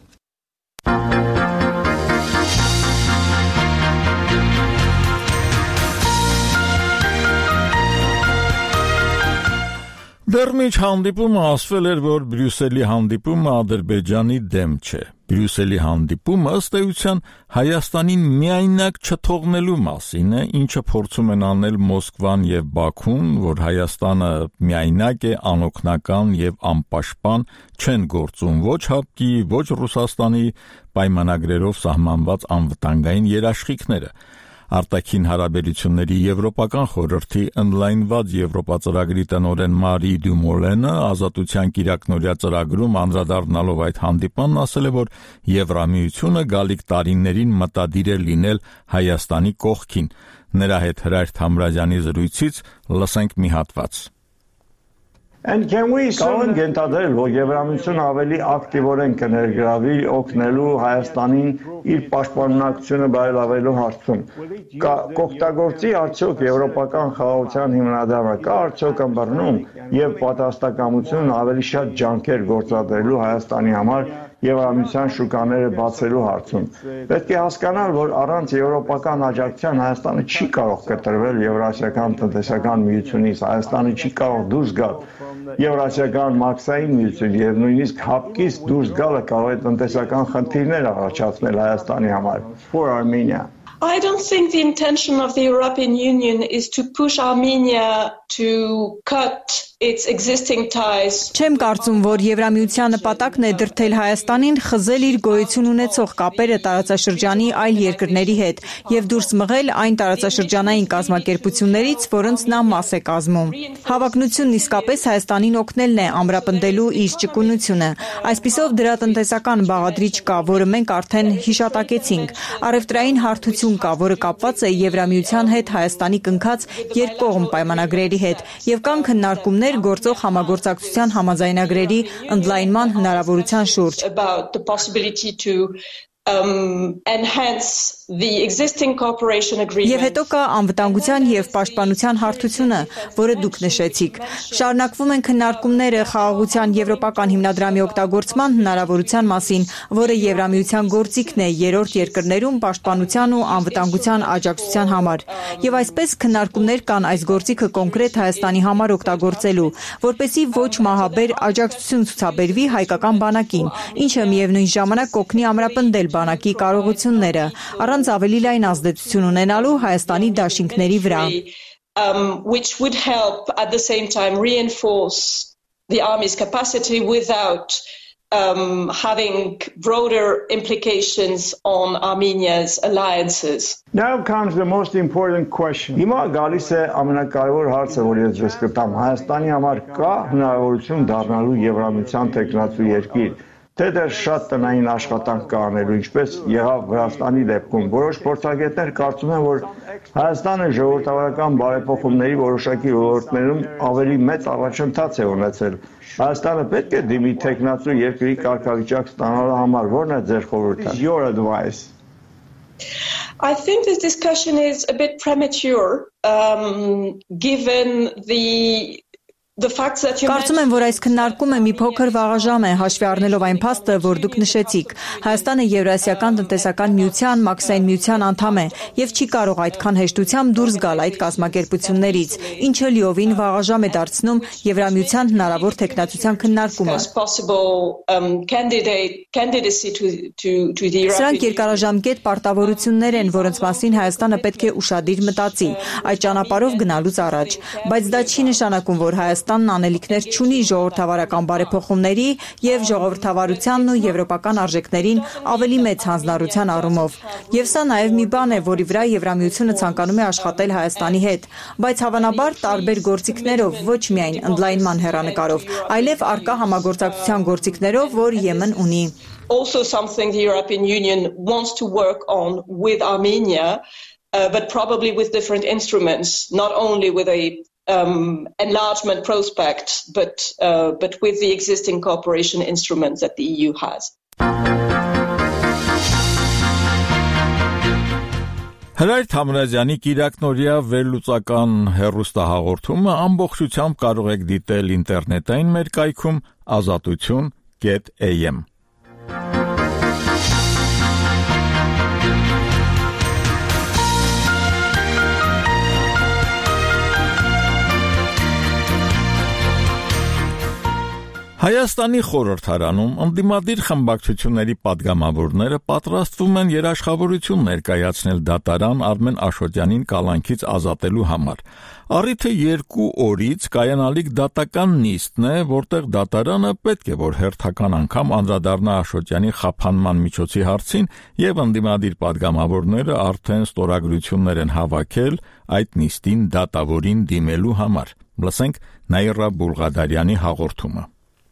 Speaker 1: Դեռ միջ հանդիպումը ասվել էր, որ Բրյուսելի հանդիպումը Ադրբեջանի դեմ չէ։ Բրյուսելի հանդիպումը ըստ էության Հայաստանին միայնակ չթողնելու մասին է, ինչը փորձում են անել Մոսկվան եւ Բաքուն, որ Հայաստանը միայնակ է, անօգնական եւ անպաշտպան, չեն գործում ոչ ՀԱՊԿ-ի, ոչ Ռուսաստանի պայմանագրերով սահմանված անվտանգային երաշխիքները։ Արտաքին հարաբերությունների եվրոպական խորհրդի ընդլայնված Եվրոպա ծրագրի տնօրեն Մարի Դումոլենը ազատության կիրակնօրյա ծրագրում անդրադառնալով այդ հանդիպանն ասել է, որ Եվրամիությունը գալիք տարիներին մտադիր է լինել Հայաստանի կողքին։ Նրա հետ Հրայր Թամրազյանի զրույցից լսենք մի հատված։
Speaker 18: Կարող ենք ենթադրել, որ Եվրամիությունը ավելի ակտիվորեն կներգրավի օգնելու Հայաստանին իր պաշտպանունակությունը բարելավելու հարցում։ Կօգտագործի արդյոք եվրոպական խաղաղության հիմնադրամը, կա արդյոք ըմբռնում եւ պատրաստակամություն ավելի շատ ջանքեր գործադրելու Հայաստանի համար Եվրամիության շուկաները բացելու հարցում։ Պետք է հասկանալ, որ առանց եվրոպական աջակցության Հայաստանը չի կարող կտրվել Եվրասիական տնտեսական միությունից, Հայաստանը չի կարող դուրս գալ Եվրասիական մաքսային միություն եւ նույնիսկ հապկից դուրս գալը կարող է տնտեսական խնդիրներ առաջացնել Հայաստանի համար։ For Armenia.
Speaker 19: I don't think the intention of the European Union is to push Armenia to cut its existing ties.
Speaker 13: Չեմ կարծում, որ Եվրամիության նպատակն է դրդել Հայաստանին խզել իր գոյություն ունեցող կապերը տարածաշրջանի այլ երկրների հետ եւ դուրս մղել այն տարածաշրջանային կազմակերպություններից, որոնց նա մաս է կազմում։ Հավակնությունն իսկապես Հայաստանին օգնելն է ամրապնդելու իր ճկունությունը։ Այսպիսով դրա տնտեսական բաղադրիչ կա, որը մենք արդեն հիշատակեցինք։ Առևտրային հարթություն կա, որը կապված է Եվրամիության հետ Հայաստանի կնքած երկկողմ պայմանագրերի հետ եւ կան քննարկումներ գործող համագործակցության համաձայնագրերի ընդլայնման հնարավորության շուրջ։
Speaker 19: Enhance the existing cooperation agreement.
Speaker 13: Եվ հետո կա անվտանգության եւ պաշտպանության հարթությունը, որը դուք նշեցիք։ Շարունակվում են քննարկումները խաղաղության եվրոպական հիմնադրամի օգտագործման հնարավորության մասին, որը Եվրամիության գործիքն է երրորդ երկրներում պաշտպանության ու անվտանգության աջակցության համար։ Եվ այսպես քննարկումներ կան այս գործիքը կոնկրետ Հայաստանի համար օգտագործելու, որպեսզի ոչ մահաբեր աջակցություն ցուցաբերվի հայկական բանակին, ինչը միևնույն ժամանակ կօգնի ամրապնդել բանակի կարողությունները, առանց ավելի լայն ազդեցություն ունենալու Հայաստանի դաշինքների վրա։
Speaker 19: Which would help at the same time reinforce the army's capacity without having broader implications on Armenia's alliances.
Speaker 18: Now comes the most important question. Հիմա գալիս է ամենակարևոր հարցը, որ ես ձեզ կտամ։ Հայաստանի համար կա հնարավորություն դառնալու Եվրամիության տեխնացու երկիր, թե դեռ շատ տնային աշխատանք կա անելու, ինչպես եղավ Վրաստանի դեպքում։ Որոշ փորձագետներ կարծում են, որ Հայաստանը ժողովրդավարական բարեփոխումների որոշակի ոլորտներում ավելի մեծ առաջընթաց է ունեցել։ Հայաստանը պետք է դիմի տեխնացու երկրի կարգավիճակ ստանալու համար, ո՞րն է ձեր խորհուրդը? Your advice.
Speaker 19: I think this discussion is a bit premature, given the facts that you
Speaker 13: Կարծում եմ, որ այս քննարկումը մի փոքր վաղաժամ է, հաշվի առնելով այն փաստը, որ դուք նշեցիք։ Հայաստանը Եվրասիական տնտեսական միության, մաքսային միության անդամ է եւ չի կարող այդքան հեշտությամբ դուրս գալ այդ կազմակերպություններից, ինչը լիովին վաղաժամ է դարձնում Եվրամիության հնարավոր տեխնացության քննարկումը։ Սրանք երկարաժամկետ պարտավորություններ են, որոնց մասին Հայաստանը պետք է ուշադիր մտածի, այդ ճանապարհով գնալուց առաջ, բայց դա չի նշանակում, որ Հայաստանն անելիքներ չունի ժողովրդավարական բարեփոխումների եւ ժողովրդավարությանն ու եվրոպական արժեքներին ավելի մեծ հանձնառության առումով։ Եվ սա նաեւ մի բան է, որի վրա Եվրամիությունը ցանկանում է աշխատել Հայաստանի հետ, բայց հավանաբար տարբեր գործիքներով, ոչ միայն ընդլայնման հեռանկարով, այլև արկա համագործակցության գործիքներով, որ Եմեն ունի։
Speaker 19: Also something the European Union wants to work on with Armenia, but probably with different instruments, not only with a enlargement prospect, but with the existing cooperation instruments that the EU has.
Speaker 1: Հրայր Թամրազյանի կիրակնօրյա վերլուծական հեռուստահաղորդումը ամբողջությամբ կարող եք դիտել ինտերնետային մեր կայքում azatutun.am Հայաստանի խորհրդարանում ընդդիմադիր խմբակցությունների պատգամավորները պատրաստվում են երաշխավորություն ներկայացնել դատարան Արմեն Աշոտյանին կալանքից ազատելու համար։ Առիթը 2 օրից կայանալիք դատական նիստն է, որտեղ դատարանը պետք է որ հերթական անգամ անդրադառնա Աշոտյանի խափանման միջոցի հարցին եւ ընդդիմադիր պատգամավորները արդեն ստորագրություններ են հավաքել այդ նիստին դատավորին դիմելու համար։ Լսենք Նաիրա Բուլղադարյանի հաղորդումը։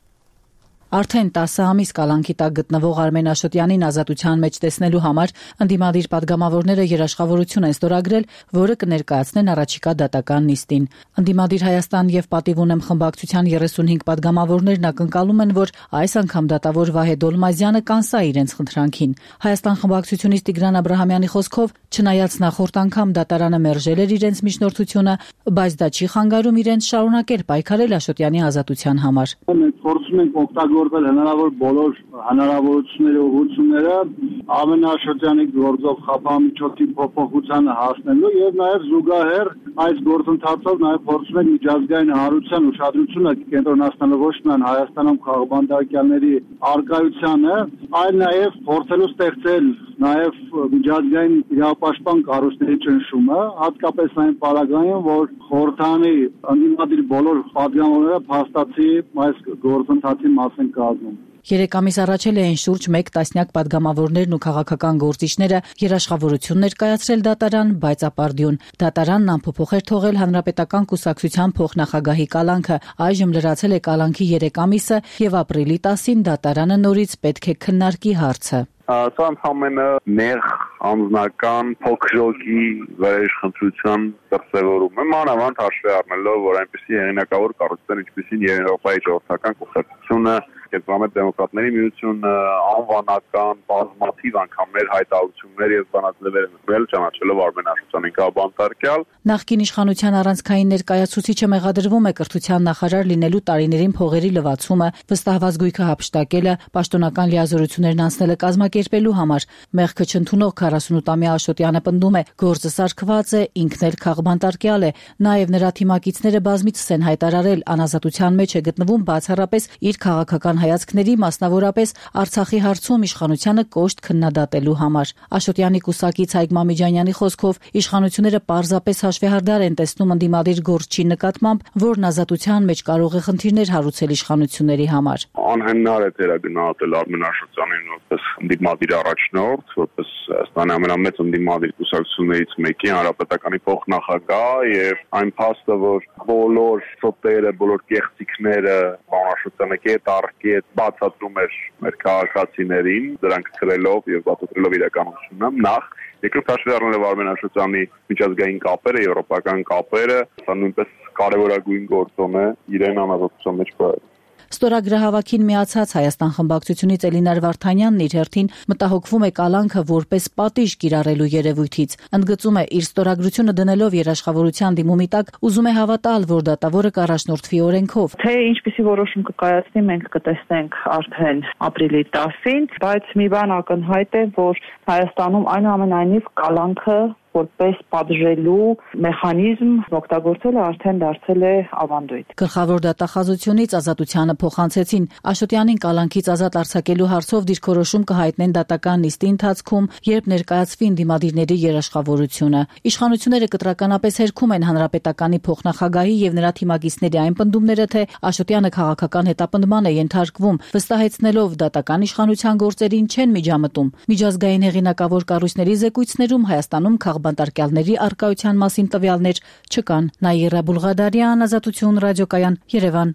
Speaker 2: Արդեն 10 ամիս կալանքի տակ գտնվող Արմեն Աշոտյանին ազատության մեջ տեսնելու համար ընդդիմադիր պատգամավորները երաշխավորություն են ստորագրել, որը կներկայացնեն առաջիկա դատական նիստին։ Ընդդիմադիր Հայաստան եւ Պատիվ ունեմ խմբակցության 35 պատգամավորներն ակնկալում են, որ այս անգամ դատավոր Վահե Դոլմազյանը կանսա իրենց խնդրանքին։ Հայաստան խմբակցությունից Տիգրան Աբրահամյանի խոսքով, չնայած նախորդ անգամ դատարանը մերժել էր իրենց միջնորդությունը, բայց դա չի խանգարում իրենց շարունակել պայքարել Աշոտյանի ազատության համար։
Speaker 20: Փորձում ենք օգտագործել հնարավոր բոլոր հնարավորությունները, ուղղությունները Արմեն Աշոտյանի գործով խափամիջոցի փոփոխությանը հասնելու եւ նաեւ զուգահեռ այս գործընթացով նաեւ փորձում ենք միջազգային հանրության ուշադրությունը կենտրոնացնելու ոչ միայն Հայաստանում քաղբանտարկյալների արկայությանը, այլ նաեւ փորձելու ստեղծել նաեւ միջազգային իրավապաշտպան կառույցների ճնշումը, հատկապես այն պարագայում, որ խորհրդանի ընդդիմադիր բոլոր պատգամավորները փաստացի այս գործընթացի մաս են կազմում։
Speaker 2: 3 ամիս առաջ էին շուրջ 1 տասնյակ պատգամավորներն ու քաղաքական գործիչները երաշխավորություն ներկայացրել դատարան, բայց ապարդյուն։ Դատարանն անփոփոխ էր թողել հանրապետական կուսակցության փոխնախագահի կալանքը, այժմ լրացել է կալանքի 3 ամիսը եւ ապրիլի 10-ին դատարանը նորից պետք է քննարկի հարցը։
Speaker 21: Սա ընդհանրապես նեղ անձնական փոքրոքի վերաիշխանության դրսևորում է, մանավանդ հաշվի առնելով, որ այնպիսի հեղինակավոր կառույցներ, ինչպիսին Եվրոպայի ժողովրդական կուսակցությունը, Կենտրոնամետ դեմոկրատների միությունը, անվանական, բազմաթիվ անգամներ հայտարարություններ եւ բանաձևեր են տրվել ճանաչելով Արմեն Աշոտյանին քաղբանտարկյալ։
Speaker 2: Նախկին իշխանության առանցքային ներկայացուցիչը մեղադրվում է կրթության նախարար լինելու տարիներին փողերի լվացումը, վստահված գույքը հափշտակելը, պաշտոնական լիազորություններն անցնելը կազմակերպելու համար։ Մեղքը չընդունող 48-ամյա Աշոտյանը պնդում է, գործը սարքված է, ինքն էլ քաղբանտարկյալ է։ Նաեւ նրա թիմակիցները բազմիցս են հայտարարել, անազատության մեջ է գտնվում բացառապես իր քաղաքական հայացքների, մասնավորապես Արցախի հարցում իշխանությանը կոշտ քննադատելու համար։ Աշոտյանի կուսակից Հայկ Մամիջանյանի խոսքով իշխանությունները պարզապես հաշվեհարդար են տեսնում ընդդիմադիր գործչի նկատմամբ, որն ազատության մեջ կարող է խնդիրներ հարուցել իշխանությունների համար։
Speaker 21: Անհնար է դերագնահատել Արմեն Աշոտյանին որպես ընդդիմադիր առաջնորդ, որպես Հայաստանի ամենամեծ ընդդիմադիր կուսակցություններից մեկի, հանրապետականի փոխնախագահ եւ այն փաստը, որ բոլոր ծոտերը, բոլոր կեղծիքները Աշոտյանը կետ առ կետ բացատրում էր մեր քաղաքացիներին, դրանք ցրելով եւ բացատրելով իրականությունը, նախ երկրորդ հաշվի առնելով Արմեն Աշոտյանի միջազգային կապերը, եվրոպական կապերը, սա նույնպես կարևորագույն գործոն է իրեն անազատության մեջ բերել։
Speaker 2: Ստորագրահավաքին միացած Հայաստան խմբակցությունից Էլինար Վարդանյանն իր հերթին մտահոգվում է կալանքը որպես պատիժ կիրառելու երևույթից։ Ընդգծում է, իր ստորագրությունը դնելով երաշխավորության դիմումի տակ, ուզում է հավատալ, որ դատավորը կառաջնորդվի օրենքով։
Speaker 22: Թե ինչպիսի որոշում կկայացնի, մենք կտեսնենք արդեն ապրիլի 10-ին, բայց մի բան ակնհայտ է, որ Հայաստանում այնուամենայնիվ կալանքը որպես պատժելու մեխանիզմ օգտագործելը արդեն դարձել է ավանդույթ։
Speaker 2: Գլխավոր դատախազությունից ազատությանը փոխանցեցին Աշոտյանին կալանքից ազատ արձակելու հարցով դիրքորոշում կհայտնեն դատական նիստի ընթացքում, երբ ներկայացվի ընդդիմադիրների երաշխավորությունը։ Իշխանությունները կտրականապես հերքում են հանրապետականի փոխնախագահի եւ նրա թիմակիցների այն պնդումները, թե Աշոտյանը քաղաքական հետապնդման է ենթարկվում, վստահեցնելով դատական իշխանության գործերին չեն միջամտում։ Միջազգային հեղինակավոր կառույցների զեկույցներում Հայաստանում բանտարկյալների արկայության մասին տվյալներ չկան։ Նաիրա Բուլղադարյան, Ազատություն ռադիոկայան, Երևան։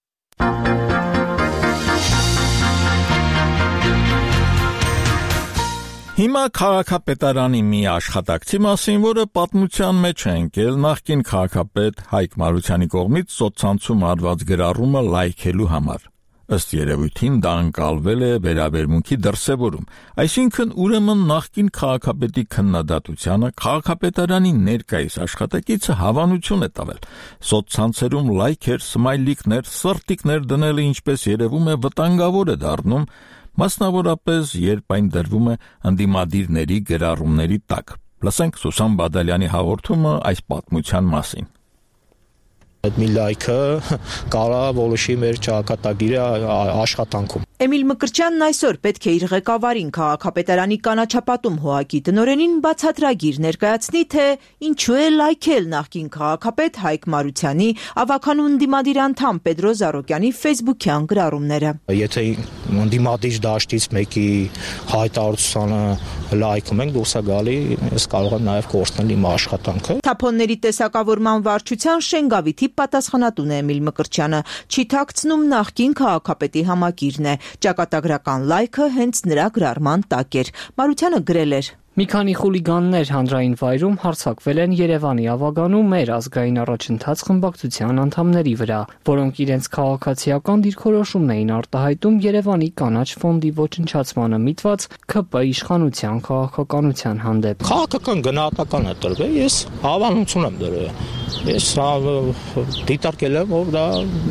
Speaker 1: Հիմա քաղաքապետարանի մի աշխատակցի մասին, որը պատմության մեջ է ընկել նախկին քաղաքապետ Հայկ Մարությանի կողմից սոցցանցում արված գրառումը լայքելու համար։ Ըստ երևույթին դա ընկալվել է վերաբերմունքի դրսևորում, այսինքն ուրեմն նախկին քաղաքապետի քննադատությանը քաղաքապետարանի ներկայիս աշխատակիցը հավանություն է տվել։ Սոցցանցերում լայքեր, սմայլիկներ, սրտիկներ դնելը ինչպես երևում է վտանգավոր է դառնում, մասնավորապես երբ այն դրվում է ընդդիմադիրների գրառումների տակ։ Լսենք Սուսան Բադալյանի հաղորդումը այս պատմության մասին։
Speaker 3: Այդ մի լայքը կարա որոշի մեր ճակատագիրը աշխատանքում։
Speaker 13: Էմիլ Մկրտչյանն այսօր պետք է իր ղեկավարին քաղաքապետարանի կանաչապատում ՀՕԱԿ-ի տնօրենին բացատրագիր ներկայացնի, թե ինչու է լայքել նախկին քաղաքապետ Հայկ Մարությանի, ավականու ընդդիմադիր անդամ Պետրո Զարոկյանի ֆեյսբուքյան գրառումները։
Speaker 3: Եթե ընդդիմադիր դաշտից մեկի հայտարարությանը լայքում ենք, դուրս է գալի, ես կարող եմ նաև կորցնել իմ աշխատանքը։
Speaker 13: Թափոնների տեսակավորման վարչության Շենգավիթի պատասխանատուն է Էմիլ Մկրտչյանը, չի թաքցնում նախկին քաղաքապետի համակիրն է։ Ճակատագրական լայքը հենց նրա գրառման տակ էր։ Մարությանը գրել էր.
Speaker 4: Մի քանի խուլիգաններ հանրային վայրում հարձակվել են Երևանի ավագանու մեր ազգային առաջընթաց խմբակցության անդամների վրա, որոնք իրենց քաղաքացիական դիրքորոշումն էին արտահայտում Երևանի կանաչ ֆոնդի ոչնչացմանը միտված ՔՊ իշխանության քաղաքականության հանդեպ։
Speaker 3: Քաղաքական գնահատական է տրվել, ես հավանություն եմ դրել։ Ես դիտարկել եմ, որ դա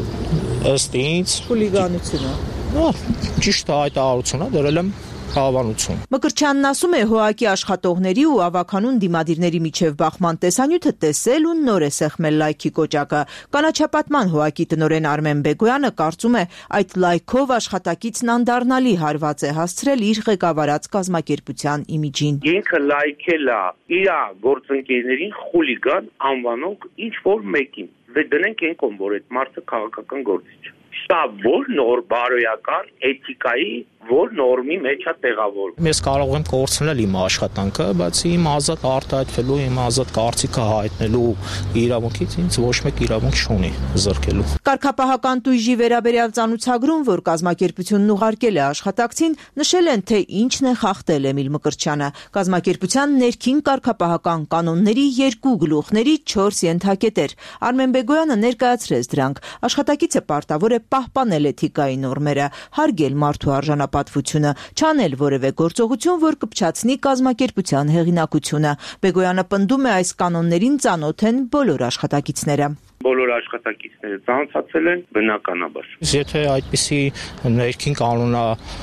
Speaker 3: ըստ ինձ
Speaker 13: խուլիգանություն է։
Speaker 3: Ճիշտ հայտարարություն է, դրել եմ հավանություն։
Speaker 13: Մկրտչյանն ասում է ՀՕԱԿ-ի աշխատողների ու ավականուն դիմադիրների միջև բախման տեսանյութը տեսել ու նոր է սեղմել լայքի կոճակը։ Կանաչապատման ՀՕԱԿ-ի տնօրեն Արմեն Բեգոյանը կարծում է այդ լայքով աշխատակիցն անդառնալի հարված է հասցրել իր ղեկավարած կազմակերպության իմիջին։
Speaker 23: Ինքը լայքել է իր գործընկերներին խուլիգան անվանող ինչ որ մեկին։ Դե դնենք այն կողմ, որ այդ մարդը քաղաքական գործիչ է։ Սա որ նոր բարոյական էթիկայի որ նորմի մեջ է տեղավորվում։
Speaker 3: Ես կարող եմ կորցնել իմ աշխատանքը, բայց իմ ազատ արտահայտվելու, իմ ազատ կարծիքը հայտնելու իրավունքից ինձ ոչ մեկ իրավունք չունի զրկելու։
Speaker 13: Կարգապահական տույժի վերաբերյալ ծանուցագրում, որ կազմակերպությունն ուղարկել է աշխատակցին, նշել են, թե ինչն է խախտել Էմիլ Մկրտչյանը։ Կազմակերպության ներքին կարգապահական կանոնների 2 գլուխների 4 ենթակետեր։ Արմեն Բեգոյանը ներկայացրեց դրանք։ Աշխատակիցը պարտավոր է պահպանել էթիկայի նորմերը, հարգել մարդու արժանապատվությունը, չանել որևէ գործողություն, որ կփչացնի կազմակերպության հեղինակությունը։ Բեգոյանը պնդում է, այս կանոններին ծանոթ են բոլոր աշխատակիցները։
Speaker 23: Բոլոր աշխատակիցները ծանոթացել են բնականաբար։
Speaker 3: Եթե այդպիսի ներքին կանոնա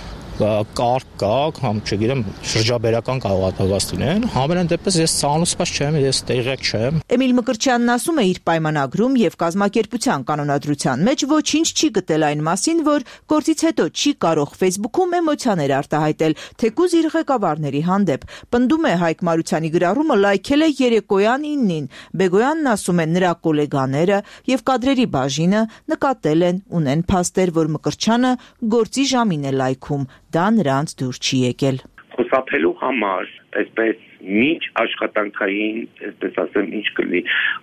Speaker 3: կարգ կա, կամ չգիտեմ, շրջաբերական կարողատված լինեն, համենայն դեպս ես ծանոթված չեմ, ես տեղյակ չեմ։
Speaker 13: Էմիլ Մկրտչյանն ասում է իր պայմանագրում եւ կազմակերպության կանոնադրության մեջ ոչինչ չի գտել այն մասին, որ գործից հետո չի կարող Facebook-ում էմոցիաներ արտահայտել, թեկուզ իր ղեկավարների հանդեպ։ Պնդում է Հայկ Մարությանի գրառումը լայքել է երեկոյան 9-ին։ Բեգոյանն ասում է նրա գոլեգաները եւ կադրերի բաժինը նկատել են, ունեն փաստեր, որ Մկրտչյանը գործի ժամին է լայքում։ Դա նրանց դուր չի եկել։
Speaker 23: Խուսափելու համար, այսպես միջ աշխատանքային, այսպես ասեմ, ինչ կլինի,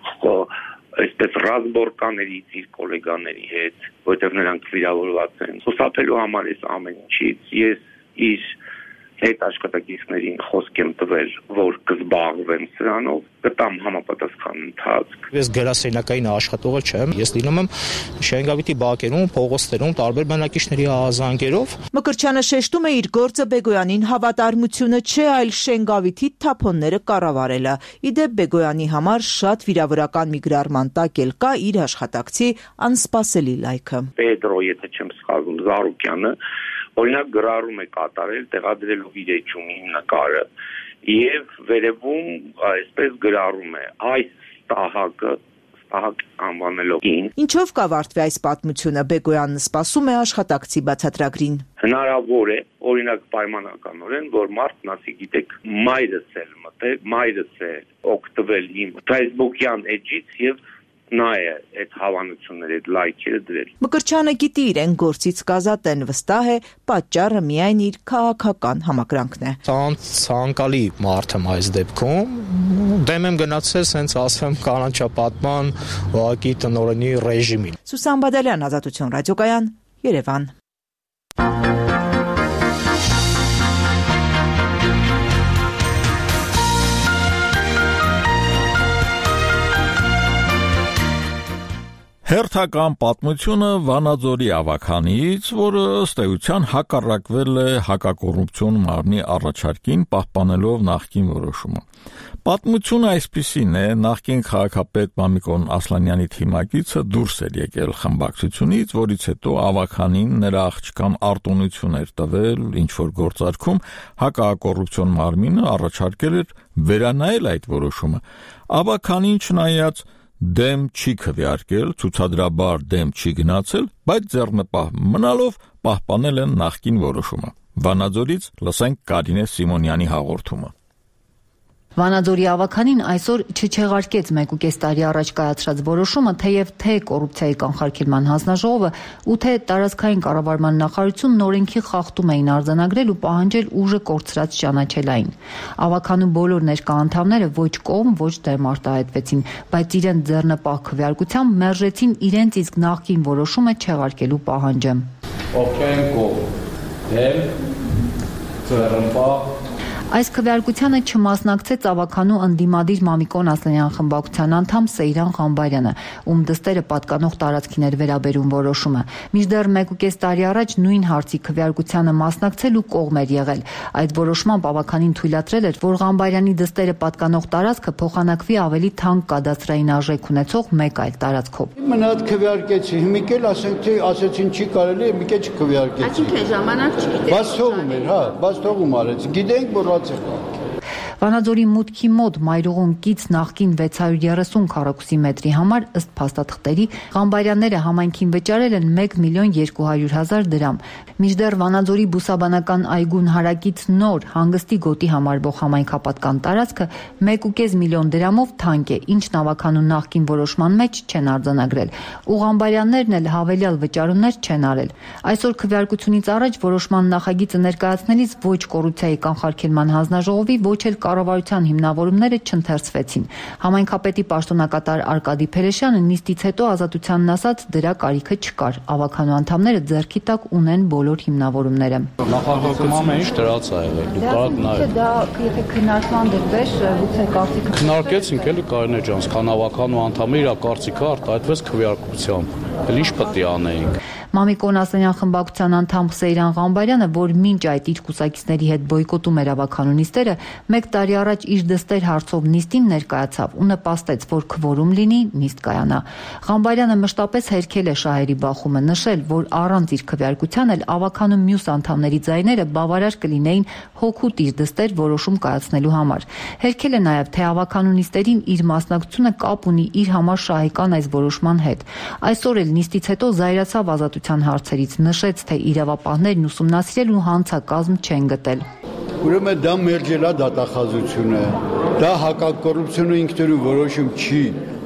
Speaker 23: այսպես ռազմորկաներից իր գոլեգաների հետ, որտեղ նրանք վիրավորված են։ Խուսափելու համար այս ամեն ինչից ես իր հետ աշխատակիցներին խոսք եմ տվել, որ կզբաղվեմ սրանով, կտամ համապատասխան ընթացք։
Speaker 3: Ես գրասենյակային աշխատողը չեմ, ես լինում եմ Շենգավիթի բակերում, փողոցներում, տարբեր բնակիչների ահազանգերով։
Speaker 13: Մկրտչյանը շեշտում է իր գործը Բեգոյանին հավատարմությունը չէ, այլ Շենգավիթի թափոնները կառավարելը։ Իդեպ Բեգոյանի համար շատ վիրավորական մի գրառման տակ էլ կա իր աշխատակցի անսպասելի լայքը։
Speaker 23: Պետրո, եթե չեմ սխալվում, Զարուկյանը օրինակ գրառում է կատարել տեղադրելով իր էջումի նկարը եւ վերևում այսպես գրառում է այս ստահակ անվանելով ին։
Speaker 13: Ինչով կավարտվի այս պատմությունը, Բեգոյանն սպասում է աշխատակցի բացատրագրին։
Speaker 23: Հնարավոր է օրինակ պայմանականորեն, որ մարդն ասի, գիտեք, մայրս էլ մտել, մայրս է օգտվել իմ Facebook-յան էջից եւ նա է այդ հավանությունները, այդ լայքերը դրել։
Speaker 13: Մկրտչյանը գիտի իրեն գործից կազատեն, վստահ է, պատճառը միայն իր քաղաքական համակրանքն է։
Speaker 3: Ցանկալի մարդ եմ այս դեպքում, դեմ եմ գնացել, հենց ասեմ, կանաչապատման ՀՕԱԿ-ի տնօրենի ռեժիմին։
Speaker 13: Սուսան Բադալյան, Ազատություն ռադիոկայան, Երևան։
Speaker 1: Հերթական պատմությունը Վանաձորի ավականից, որը ըստ էության հակառակվել է հակակոռուպցիոն մարմնի առաջարկին, պահպանելով նախկին որոշումը։ Պատմությունը այսպիսին է, նախկին քաղաքապետ Մամիկոն Ասլանյանի թիմակիցը դուրս էր եկել խմբակցությունից, որից հետո ավականին նրա աղջկան արտոնություն էր տվել, ինչ որ գործարքում հակակոռուպցիոն մարմինը առաջարկել էր վերանայել այդ որոշումը։ Ավականին չնայած դեմ չի քվեարկել, ցուցադրաբար դեմ չի գնացել, բայց ձեռնպահ մնալով պահպանել են նախկին որոշումը։ Վանաձորից լսենք Կարինե Սիմոնյանի հաղորդումը։
Speaker 2: Վանաձորի ավականին այսօր չչեղարկեց 1.5 տարի առաջ կայացրած որոշումը, թեև թե կոռուպցիայի կանխարգելման հանձնաժողովը ու թե տարածքային կառավարման նախարարությունն օրենքի խախտում էին արձանագրել ու պահանջել ուժը կորցրած ճանաչել այն։ Ավականու բոլոր ներկա անդամները ոչ կողմ, ոչ դեմ արտահայտվեցին, բայց իրենց ձեռնպահ քվեարկությամբ մերժեցին իրենց իսկ նախկին որոշումը չեղարկելու պահանջը։
Speaker 5: Ովքեր կողմ, դեմ, ձեռնպահ
Speaker 2: Այս քվեարկությանը չմասնակցեց ավականու ընդդիմադիր Մամիկոն Ասլանյան խմբակցության անդամ Սեյրան Ղամբարյանը, ում դստերը պատկանող տարածքին էր վերաբերում որոշումը։ Մինչդեռ 1.5 տարի առաջ նույն հարցի քվեարկությանը մասնակցել ու կողմ էր եղել։ Այդ որոշմամբ ավականին թույլատրել էր, որ Ղամբարյանի դստերը պատկանող տարածքը փոխանակվի ավելի թանկ կադաստրային արժեք ունեցող մեկ այլ տարածքով։
Speaker 20: Մնաց քվեարկեցի, հիմիկ էլ ասեցին չի կարելի, հիմիկ էլ չքվեարկեցի։
Speaker 2: Այսինքն ժամանակ չգիտեք։
Speaker 20: Բաց թողում էր, հա, բաց թողում արեց։ Գիտենք, որ
Speaker 2: Վանաձորի մուտքի մոտ Մայրուղուն կից նախկին 630 քառակուսի մետրի համար ըստ փաստաթղթերի Ղամբարյանները համայնքին վճարել են 1.200.000 դրամ։ Մինչդեռ Վանաձորի բուսաբանական այգուն հարակից նոր հանգստի գոտի համարվող համայնքապատկան տարածքը 1.5 միլիոն դրամով թանկ է, ինչն ավականու նախկին որոշման մեջ չեն արձանագրել։ Ու Ղամբարյաններն էլ հավելյալ վճարումներ չեն արել։ Այսօր քվեարկությունից առաջ որոշման նախագիծը ներկայացնելիս ոչ կոռուպցիայի կանխարգելման հանձնաժողովի, ոչ էլ կառավարության հիմնավորումները չընթերցվեցին։ Համայնքապետի պաշտոնակատար Արկադի Փելեշյանը նիստից հետո Ազատությանն ասաց, դրա կարիքը չկար։ Ավականու անդամները ձեռքի տակ ունեն բոլոր հիմնավորումները։
Speaker 5: Նախագծումը ինչ դրած է եղել, դու կարող նայել։
Speaker 2: Դա եթե քննարկման դեպքեր գուցե կարծիքը
Speaker 5: քննարկեցինք էլի Կարինե ջան, քան ավականու անդամը իր կարծիքը արտահայտվեց քվեարկությամբ։ Էլ ինչ պետք է անեինք։
Speaker 2: Մամիկոն Ասլանյան խմբակցության անդամ Սեյրան Ղամբարյանը, որ մինչ այդ իր կուսակիցների հետ բոյկոտում էր ավականու նիստերը, 1 տարի առաջ իր դստեր հարցով նիստին ներկայացավ ու նպաստեց, որ քվորում լինի, նիստ կայանա։ Ղամբարյանը մշտապես հերքել է շահերի բախումը, նշել, որ առանց իր քվեարկության էլ ավականու մյուս անդամների ձայները բավարար կլինեին հոգուտ իր դստեր որոշում կայացնելու համար։ Հերքել է նաև, թե ավականու նիստերին իր մասնակցությունը կապ ունի իր համար շահեկան այս որոշման հետ։ Այսօր էլ նիստից հետո զայրացավ Ազատության հարցերից, նշեց, թե իրավապահներն ուսումնասիրել ու հանցակազմ չեն գտել։
Speaker 20: Ուրեմն դա մերժելա դատախազությունը, դա հակակոռուպցիոն ինքնուրույն որոշում չի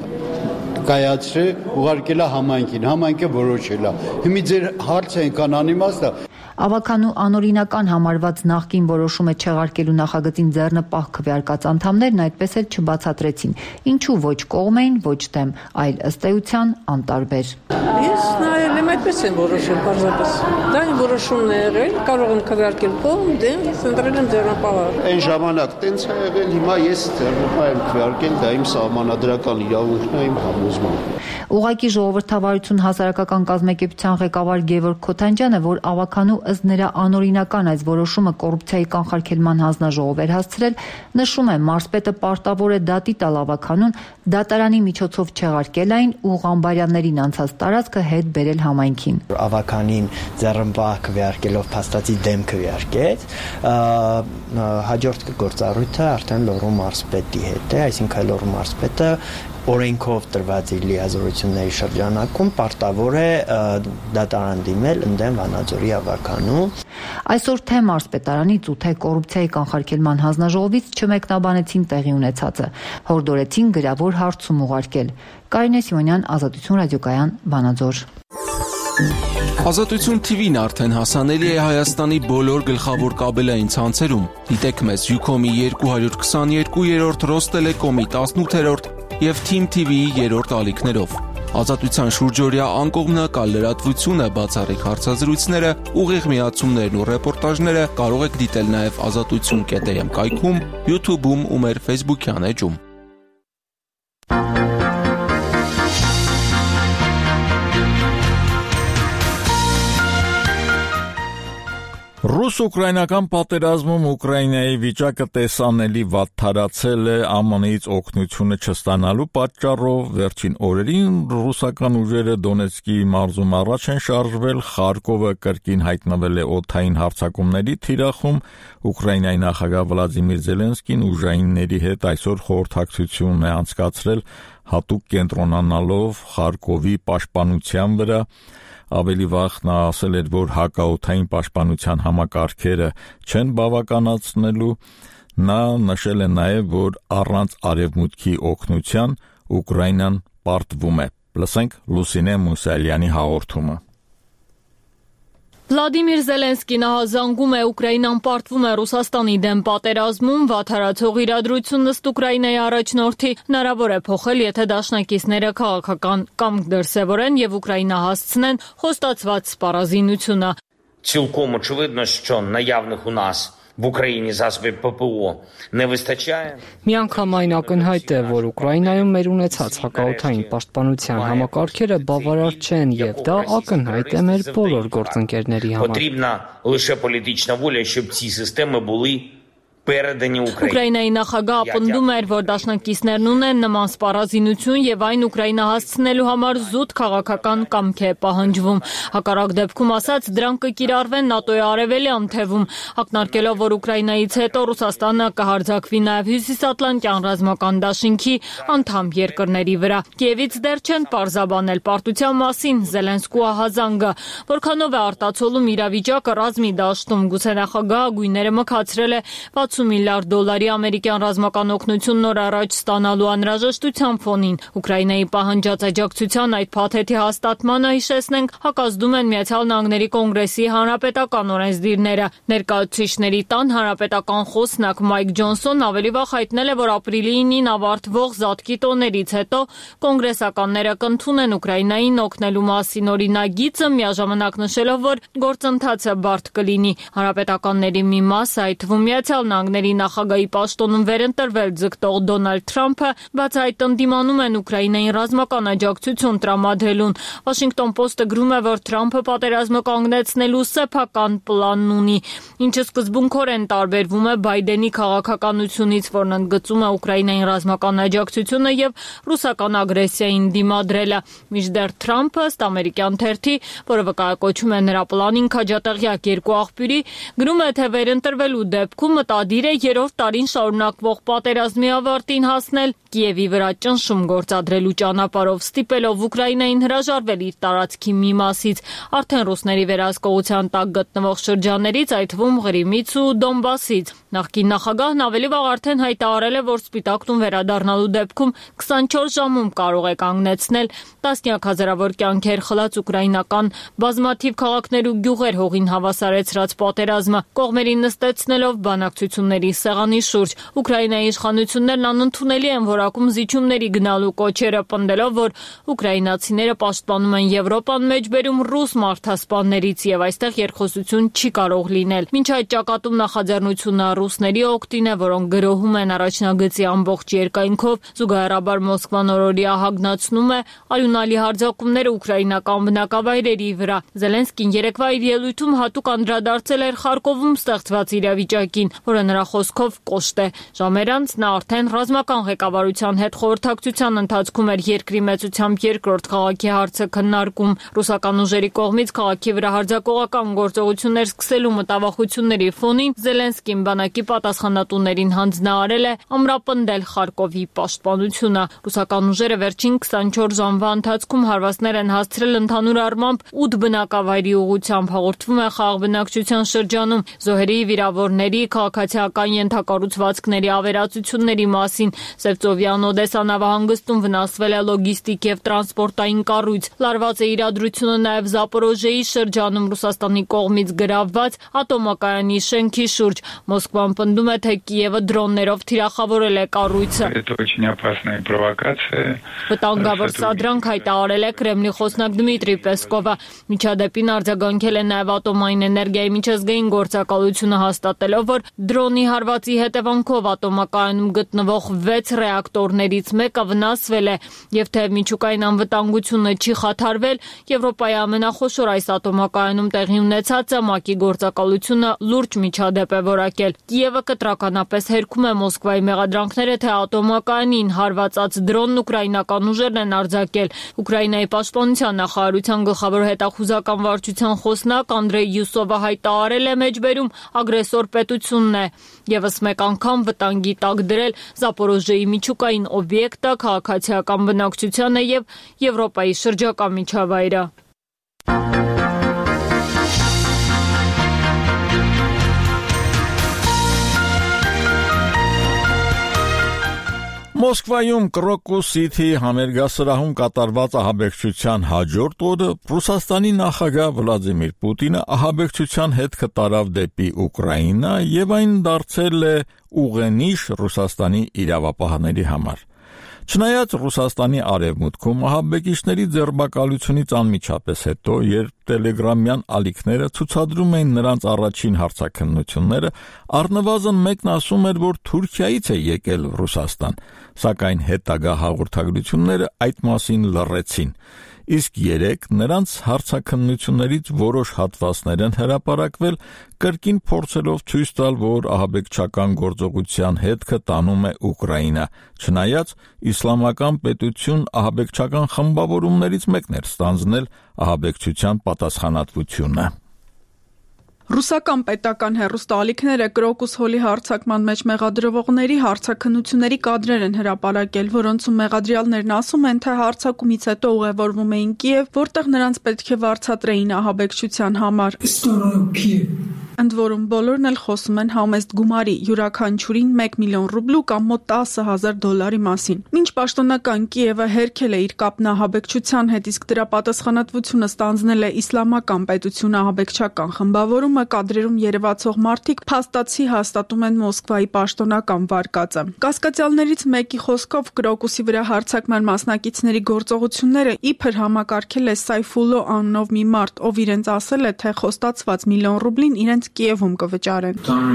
Speaker 20: կայացրել, ուղարկելա համայնքին, համայնքը որոշել է։ Հիմա ձեր հարցը այնքան անիմաստ է։
Speaker 2: Ավականու անօրինական համարված նախկին որոշումը չեղարկելու նախագծին ձեռնպահ քվեարկած անդամներն այդպես էլ չբացատրեցին, ինչու ոչ կողմ էին, ոչ դեմ, այլ ըստ էության անտարբեր։
Speaker 7: Ես նայել եմ այդպես եմ որոշել, պարզապես։ Դա այն որոշումն է եղել, կարող եմ քվեարկել կողմ, դեմ, ես ընտրել եմ ձեռնպահը։
Speaker 8: Այն ժամանակ տենց է եղել, հիմա ես ձեռնպահ եմ քվեարկել, դա իմ սահմանադրական իրավունքն է, իմ համոզմունքը։
Speaker 2: Ուղղակի ժողովրդավարություն հասարակական կազմակերպության ղեկավար Գևորգ Քոթանջյանը, որ ավականու ըստ նրա անօրինական այս որոշումը կոռուպցիայի կանխարգելման հանձնաժողով էր հասցրել, նշում է, մարզպետը պարտավոր է դատի տալ ավականուն, դատարանի միջոցով չեղարկել այն ու Ղամբարյաններին անցած տարածքը հետ բերել համայնքին։
Speaker 24: Ավականին ձեռնպահ քվեարկելով փաստացի դեմ քվեարկեց, հաջորդ գործառույթը արդեն Լոռու մարզպետի հետ է, այսինքն Լոռու մարզպետը օրենքով տրված իր լիազորությունների շրջանակում պարտավոր է դատարան դիմել ընդդեմ Վանաձորի ավականու։
Speaker 2: Այսօր թե մարզպետարանից ու թե կոռուպցիայի կանխարգելման հանձնաժողովից չմեկնաբանեցին տեղի ունեցածը, հորդորեցին գրավոր հարցում ուղարկել։ Կարինե Սիմոնյան, Ազատություն ռադիոկայան, Վանաձոր։
Speaker 25: Ազատություն TV-ն արդեն հասանելի է Հայաստանի բոլոր գլխավոր կաբելային ցանցերում։ Դիտեք մեզ Ucom-ի 222-րդ, Ռոստելեկոմի 18-րդ և Team TV-ի 3-րդ ալիքներով։ Ազատության շուրջօրյա անկողմնակալ լրատվությունը, բացառիկ հարցազրույցները, ուղիղ միացումներն ու ռեպորտաժները կարող եք դիտել նաև azatutsun.am կայքում, YouTube-ում ու մեր Facebook-յան էջում։
Speaker 1: Ռուս-ուկրաինական պատերազմում Ուկրաինայի վիճակը տեսանելի վատթարացել է ԱՄՆ-ից օգնությունը չստանալու պատճառով վերջին օրերին ռուսական ուժերը Դոնեցկի մարզում առաջ են շարժվել, Խարկովը կրկին հայտնվել է օդային հարձակումների թիրախում, Ուկրաինայի նախագահ Վլադիմիր Զելենսկին ուժայինների հետ այսօր խորհրդակցություն է անցկացրել հատուկ կենտրոնանալով Խարկովի պաշտպանության վրա Ավելի վաղ նա ասել էր, որ հակաօդային պաշտպանության համակարգերը չեն բավականացնելու, նա նշել է նաև, որ առանց արևմուտքի օգնության Ուկրաինան պարտվում է։ Լսենք Լուսինե Մուսալյանի հաղորդումը։
Speaker 6: Վլադիմիր Զելենսկին հազանգում է Ուկրաինան պարտվում է Ռուսաստանի դեմ պատերազմում, վատթարացող իրադրությունն ըստ Ուկրաինայի առաջնորդի հնարավոր է փոխել, եթե դաշնակիցները քաղաքական կամք դրսևորեն եւ Ուկրաինա հասցնեն խոստացված սպառազինությունը։
Speaker 9: Цілком очевидно, що наявних у нас в Україні засобів ППО не вистачає.
Speaker 4: Միանգամայն ակնհայտ է, որ Ուկրաինայում մեր ունեցած հակաօդային պաշտպանության համակարգերը բավարար չեն եւ դա ակնհայտ է մեր բոլոր գործընկերների համար։
Speaker 9: Потрібна лише політична воля, щоб ці системи були передані Україні.
Speaker 6: Ուկրաինայի նախագահը ապնդում էր, որ դաշնակիցներն ունեն նման սպառազինություն եւ այն Ուկրաինա հասցնելու համար զուտ քաղաքական կամք է պահանջվում։ Հակառակ դեպքում ասած, դրանք կկիրառվեն ՆԱՏՕ-ի արևելյան թևում, ակնարկելով, որ Ուկրաինայից հետո Ռուսաստանը կհարձակվի նաեւ Հյուսիսատլանտյան ռազմական դաշինքի անդամ երկրների վրա։ Կիևից դեռ չեն պարզաբանել պարտության մասին Զելենսկու հազանգը, որքանով է արտացոլում իրավիճակը ռազմի դաշտում։ Գուցե նախագահը գույները մքացրել է $60 միլիարդ ամերիկյան ռազմական օգնություն նոր առաջ ստանալու անհրաժեշտության ֆոնին։ Ուկրաինայի պահանջած աջակցության այդ փաթեթի հաստատմանը, հիշեցնենք, հակազդում են Միացյալ Նահանգների Կոնգրեսի հանրապետական օրենսդիրները։ Ներկայացուցիչների տան հանրապետական խոսնակ Մայք Ջոնսոնն ավելի վաղ հայտնել է, որ ապրիլի 9-ին ավարտվող զատկի տոներից հետո կոնգրեսականները կընդունեն Ուկրաինային օգնելու մասին օրինագիծը, միաժամանակ նշելով, որ գործընթացը բարդ կլինի։ Հանրապետականների մի մասը, այդ թվում Միացյալ Նահանգների նախագահի պաշտոնում վերընտրվել ձգտող Դոնալդ Թրամփը բացահայտ ընդդիմանում են Ուկրաինային ռազմական աջակցություն տրամադրելուն։ Washington Post-ը գրում է, որ Թրամփը պատերազմը կանգնեցնելու սեփական պլան ունի, ինչը սկզբունքորեն տարբերվում է Բայդենի քաղաքականությունից, որն ընդգծում է Ուկրաինային ռազմական աջակցությունը եւ ռուսական ագրեսիային դիմադրելը։ Մինչդեռ Թրամփը ըստ ամերիկյան թերթի, որը վկայակոչում է նրա պլանին քաջատեղյակ երկու աղբյուրի, գրում է, թե վերընտրվելու դեպքում մտադիր է երրորդ տարին շարունակվող պատերազմի ավարտին հասնել Կիևի վրա ճնշում գործադրելու ճանապարհով, ստիպելով Ուկրաինային հրաժարվել իր տարածքի մի մասից, արդեն ռուսների վերահսկողության տակ գտնվող շրջաններից, այդ թվում Ղրիմից ու Դոնբասից։ Նախկին նախագահն ավելի վաղ արդեն հայտարարել է, որ Սպիտակ տուն վերադառնալու դեպքում 24 ժամում կարող է կանգնեցնել տասնյակ հազարավոր կյանքեր խլած ուկրաինական բազմաթիվ քաղաքներ ու գյուղեր հողին հավասարեցրած պատերազմը, կողմերին նստեցնելով բանակցությունների սեղանի շուրջ։ Ուկրաինայի իշխանություններն անընդունելի են որակում զիջումների գնալու կոչերը, պնդելով, որ ուկրաինացիները պաշտպանում են Եվրոպան մեջբերում ռուս մարդասպաններից եւ այստեղ երկխոսություն չի կարող լինել։ Մինչ այդ ճակատում նախաձեռնությունը ռուսների օգտին է, որոնք գրոհում են առաջնագծի ամբողջ երկայնքով, զուգահեռաբար Մոսկվան օրորիա հագնացնում է արյունալի հարձակումները ուկրաինական բնակավայրերի վրա։ Զելենսկին երեկվա իր ելույթում հատուկ անդրադարձել էր Խարկովում ստեղծված իրավիճակին, որը նրա խոսքով կոշտ է։ Ժամեր անց նա արդեն ռազմական ղեկավարության հետ խորհրդակցության ընթացքում էր երկրի մեծությամբ երկրորդ քաղաքի հարցը քննարկում։ Ռուսական ուժերի կողմից քաղաքի վրա հարձակողական գործողություններ սկսելու մտավախությունների ֆոնին Զելենսկին բանակի պատասխանատուներին հանձնարարել է ամրապնդել Խարկովի պաշտպանությունը։ Ռուսական ուժերը վերջին 24 ժամվա ընթացքում հարվածներ են հասցրել ընդհանուր առմամբ 8 բնակավայրի ուղղությամբ, հաղորդվում է Խաղաղ բնակչության շրջանում, զոհերի, վիրավորների, քաղաքացիական ենթակառուցվածքների ավերածությունների մասին։ Սևծովյան Օդեսա նավահանգստում վնասվել է լոգիստիկ եւ տրանսպորտային կառույց։ Լարված է իրադրությունը նաեւ Զապորոժեի շրջանում Ռուսաստանի կողմից գրավված ատոմակայանի շենքի շուրջ։ Մոսկվան պնդում է, թե Կիևը դրոններով թիրախավորել է կառույցը։ Վտանգավոր սադրանք հայտարարել է Կրեմլի խոսնակ Դմիտրի Պեսկովը։ Միջադեպին արձագանքել է նաեւ ատոմային էներգիայի միջազգային գործակալությունը, հաստատելով, որ դրոն Քերսոնի հարվածի հետևանքով ատոմակայանում գտնվող 6 ռեակտորներից մեկը վնասվել է, եւ թեև միջուկային անվտանգությունը չի խաթարվել, Եվրոպայի ամենախոշոր այս ատոմակայանում տեղի ունեցածը ՄԱԿ-ի գործակալությունը լուրջ միջադեպ է որակել։ Կիևը կտրականապես հերքում է Մոսկվայի մեղադրանքները, թե ատոմակայանին հարվածած դրոնն ուկրաինական ուժերն են արձակել։ Ուկրաինայի պաշտպանության նախարարության գլխավոր հետախուզական վարչության խոսնակ Անդրեյ Յուսովը հայտարարել է մեջբերում ագրեսոր պետությունն է եւս մեկ անգամ վտանգի տակ դրել Զապորոժիեի միջուկային օբյեկտը, քաղաքացիական բնակչությանը եւ Եվրոպայի շրջակա միջավայրը։
Speaker 1: Մոսկվայում Crocus City համերգասրահում կատարված ահաբեկչության հաջորդ օրը Ռուսաստանի նախագահ Վլադիմիր Պուտինը ահաբեկչության հետքը տարավ դեպի Ուկրաինա եւ այն դարձել է ուղենիշ Ռուսաստանի իրավապահների համար։ Չնայած Ռուսաստանի արևմուտքում ահաբեկիչների ձերբակալությունից անմիջապես հետո, երբ տելեգրամյան ալիքները ցուցադրում էին նրանց առաջին հարցաքննությունները, առնվազն մեկն ասում էր, որ Թուրքիայից է եկել Ռուսաստան, սակայն հետագա հաղորդագրությունները այդ մասին լռեցին։ Իսկ երեք նրանց հարցաքննություններից որոշ հատվածներ են հրապարակվել, կրկին փորձելով ցույց տալ, որ ահաբեկչական գործողության հետքը տանում է Ուկրաինա, չնայած իսլամական պետություն ահաբեկչական խմբավորումներից մեկն էր ստանձնել ահաբեկչության պատասխանատվությունը։
Speaker 10: Ռուսական պետական հեռուստաալիքները Crocus Hall-ի հարձակման մեջ մեղադրվողների հարցաքննությունների կադրեր են հրապարակել, որոնցում մեղադրյալներն ասում են, թե հարձակումից հետո ուղևորվում էին Կիև, որտեղ նրանց պետք է վարձատրեին ահաբեկչության համար։ Ընդ որում բոլորն էլ խոսում են համեստ գումարի, յուրաքանչյուրին 1 միլիոն ռուբլու կամ մոտ $10,000 մասին։ Մինչ պաշտոնական Կիևը հերքել է իր կապն ահաբեկչության հետ, իսկ դրա պատասխանատվությունը ստանձնել է իսլամական պետություն ահաբեկչական խմբավորումը, կադրերում երևացող մարդիկ փաստացի հաստատում են Մոսկվայի պաշտոնական վարկածը։ Կասկածյալներից մեկի խոսքով Crocus-ի վրա հարձակման մասնակիցների գործողությունները իբր համակարգել է Սայֆուլո անունով մի մարդ, ով իրենց ասել է, թե խոստացված միլիոն ռուբլին իրենց Կիևում կվճարեն։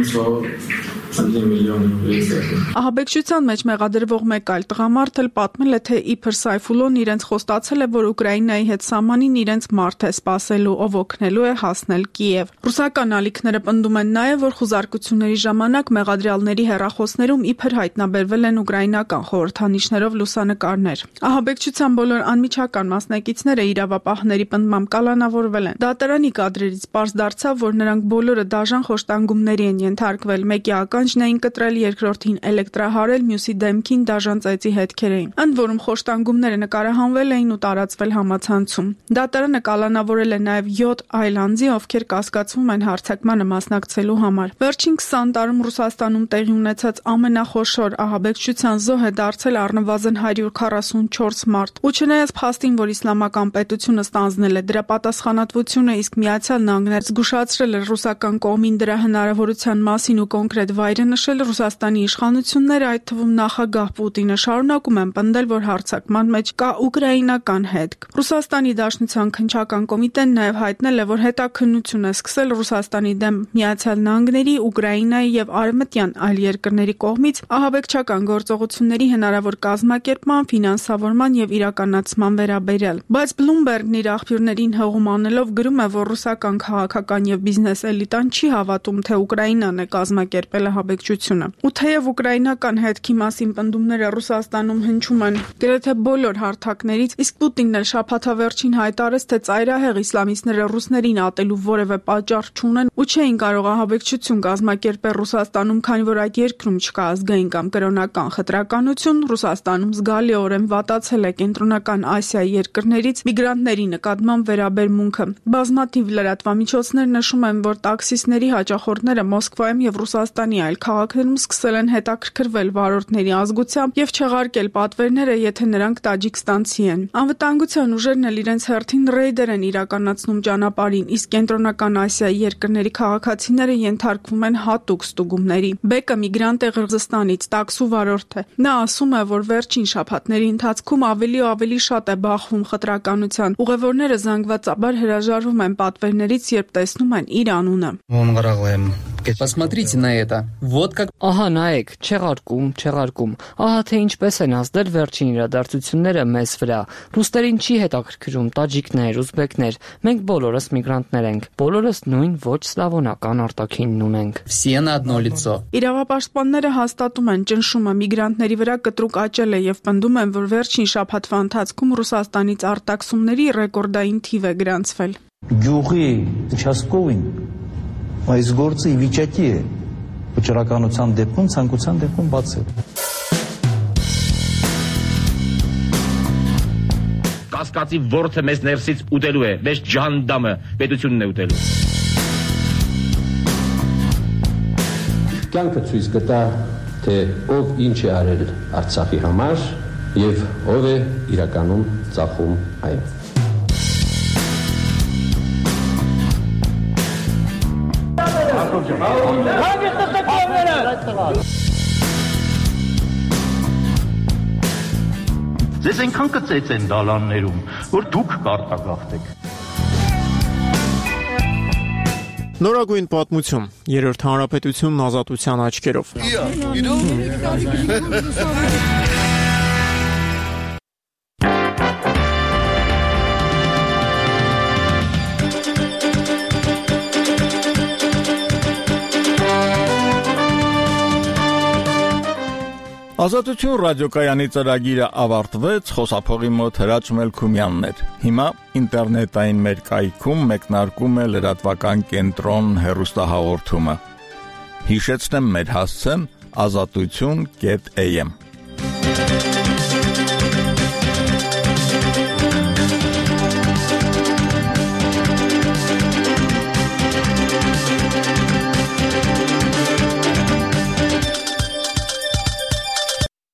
Speaker 10: Ահաբեկչության մեջ մեղադրվող մեկ այլ տղամարդ էլ պատմել է, թե իբր Սայֆուլոն իրենց խոստացել է, որ Ուկրաինայի հետ սահմանին իրենց մարդ է սպասելու, ով օգնելու է հասնել Կիև։ Ռուսական ալիքները պնդում են նաև, որ խուզարկությունների ժամանակ մեղադրյալների հեռախոսներում իբր հայտնաբերվել են ուկրաինական խորհրդանիշներով լուսանկարներ։ Ահաբեկչության բոլոր անմիջական մասնակիցները իրավապահների պնդմամբ կալանավորվել են։ Դատարանի կադրերից պարզ դարձավ, որ նրանք բոլորը դաժան խոշտանգումների են ենթարկվել, մեկի ականջն էին կտրել, երկրորդին էլեկտրահարել, մյուսի դեմքին դաժան ծեծի հետքեր էին։ Ընդ որում խոշտանգումները նկարահանվել էին ու տարածվել համացանցում։ Դատարանը կալանավորել է նաև 7 այլ անձի, ովքեր կասկածվում են հարձակմանը մասնակցելու համար։ Վերջին 20 տարում Ռուսաստանում տեղի ունեցած ամենախոշոր ահաբեկչության զոհ է դարձել առնվազն 144 մարդ։ Ու չնայած փաստին, որ իսլամական պետությունը ստանձնել է դրա պատասխանատվությունը, իսկ Միացյալ Նահանգները զգուշացրել է ռուսական կողմին դրա հնարավորության մասին ու կոնկրետ վայրը նշել, Ռուսաստանի իշխանությունները, այդ թվում նախագահ Պուտինը, շարունակում են պնդել, որ հարձակման մեջ կա ուկրաինական հետք։ Ռուսաստանի Դաշնության քննչական կոմիտեն նաև հայտնել է, որ հետաքննություն է սկսել Ռուսաստանի դեմ Միացյալ Նահանգների, Ուկրաինայի եւ արևմտյան այլ երկրների կողմից ահաբեկչական գործողությունների հնարավոր կազմակերպման, ֆինանսավորման եւ իրականացման վերաբերյալ։ Բայց Bloomberg-ն իր աղբյուրներին հողում անելով գրում է, որ ռուսական քաղաքական եւ բիզնես էլիտան չի հավատում, թե Ուկրաինան է կազմակերպել ահաբեկչությունը։ Ու թեև ուկրաինական հետքի մասին պնդումները Ռուսաստանում հնչում են գրեթե բոլոր հարթակներից, իսկ Պուտինն էլ շաբաթավերջին հայտարարեց, թե ծայրահեղ իսլամիստները ռուսներին ատելու որևէ պատճառ չունեն ու չէին կարող ահաբեկչություն կազմակերպել Ռուսաստանում, քանի որ այդ երկրում չկա ազգային կամ կրոնական խտրականություն, Ռուսաստանում զգալիորեն վատացել է կենտրոնական Ասիայի երկրներից միգրանտների նկատմամբ վերաբերմունքը։ Բազմաթիվ լրատվամիջոցներ նշում են, որ տաքսիստների հաճախորդները Մոսկվայում եւ Ռուսաստանի այլ քաղաքներում սկսել են հետաքրքրվել վարորդների ազգությամբ եւ չեղարկել պատվերները, եթե նրանք տաջիկստանցի են։ Անվտանգության ուժերն էլ իրենց հերթին ռեյդեր են իրականացնում ճանապարհին, իսկ կենտրոնական Ասիայի երկրների քաղաքացիները ենթարկվում են հատուկ ստուգումների։ Բեկը միգրանտ է Ղրղզստանից, տաքսու վարորդ է։ Նա ասում է, որ վերջին շաբաթների ընթացքում ավելի ու ավելի շատ է բախվում խտրականության։ Ուղևորները զանգվածաբար հրաժարվում են պատվերներից, երբ տեսնում են իր անունը։
Speaker 11: Посмотрите на это. Вот как.
Speaker 4: Ահա նայեք, չեղարկում։ Ահա թե ինչպես են ազդել վերջին իրադարձությունները մեզ վրա։ Ռուսներին չի հետաքրքրում տաջիկներ, ուզբեկներ։ Մենք բոլորս միգրանտներ ենք։ Բոլորս նույն ոչ սլավոնական արտաքինն ունենք։
Speaker 11: Все на одно лицо.
Speaker 10: Իրավապաշտպանները հաստատում են ճնշումը միգրանտների վրա կտրուկ աճել է եւ պնդում են, որ վերջին շաբաթվա ընթացքում Ռուսաստանից արտաքսումների ռեկորդային թիվ է գրանցվել։
Speaker 12: Գյուղի участковին այս գործը ի վիճակի է վճռականության դեպքում ցանկության դեպքում բացել։
Speaker 14: Կասկածի ворթը մեզ ներսից ուտելու է, մեզ ջանդամը պետությունն է ուտելու։
Speaker 16: Կյանքը ցույց կտա, թե ով ինչ է արել Արցախի համար եւ ով է իրականում ծախում այն։
Speaker 17: Ձեզ այնքան կծեց են դալաններում, որ դուք կարտագաղթեք։
Speaker 26: Նորագույն պատմություն, երրորդ հանրապետությունն ազատության աչքերով։
Speaker 1: Ազատություն ռադիոկայանի ծրագիրը ավարտվեց, խոսափողի մոտ Հրաչ Մելքումյանն էր։ Հիմա ինտերնետային մեր կայքում մեկնարկում է լրատվական կենտրոն հեռուստահաղորդումը։ Հիշեցնեմ մեր հասցեն azatutun.am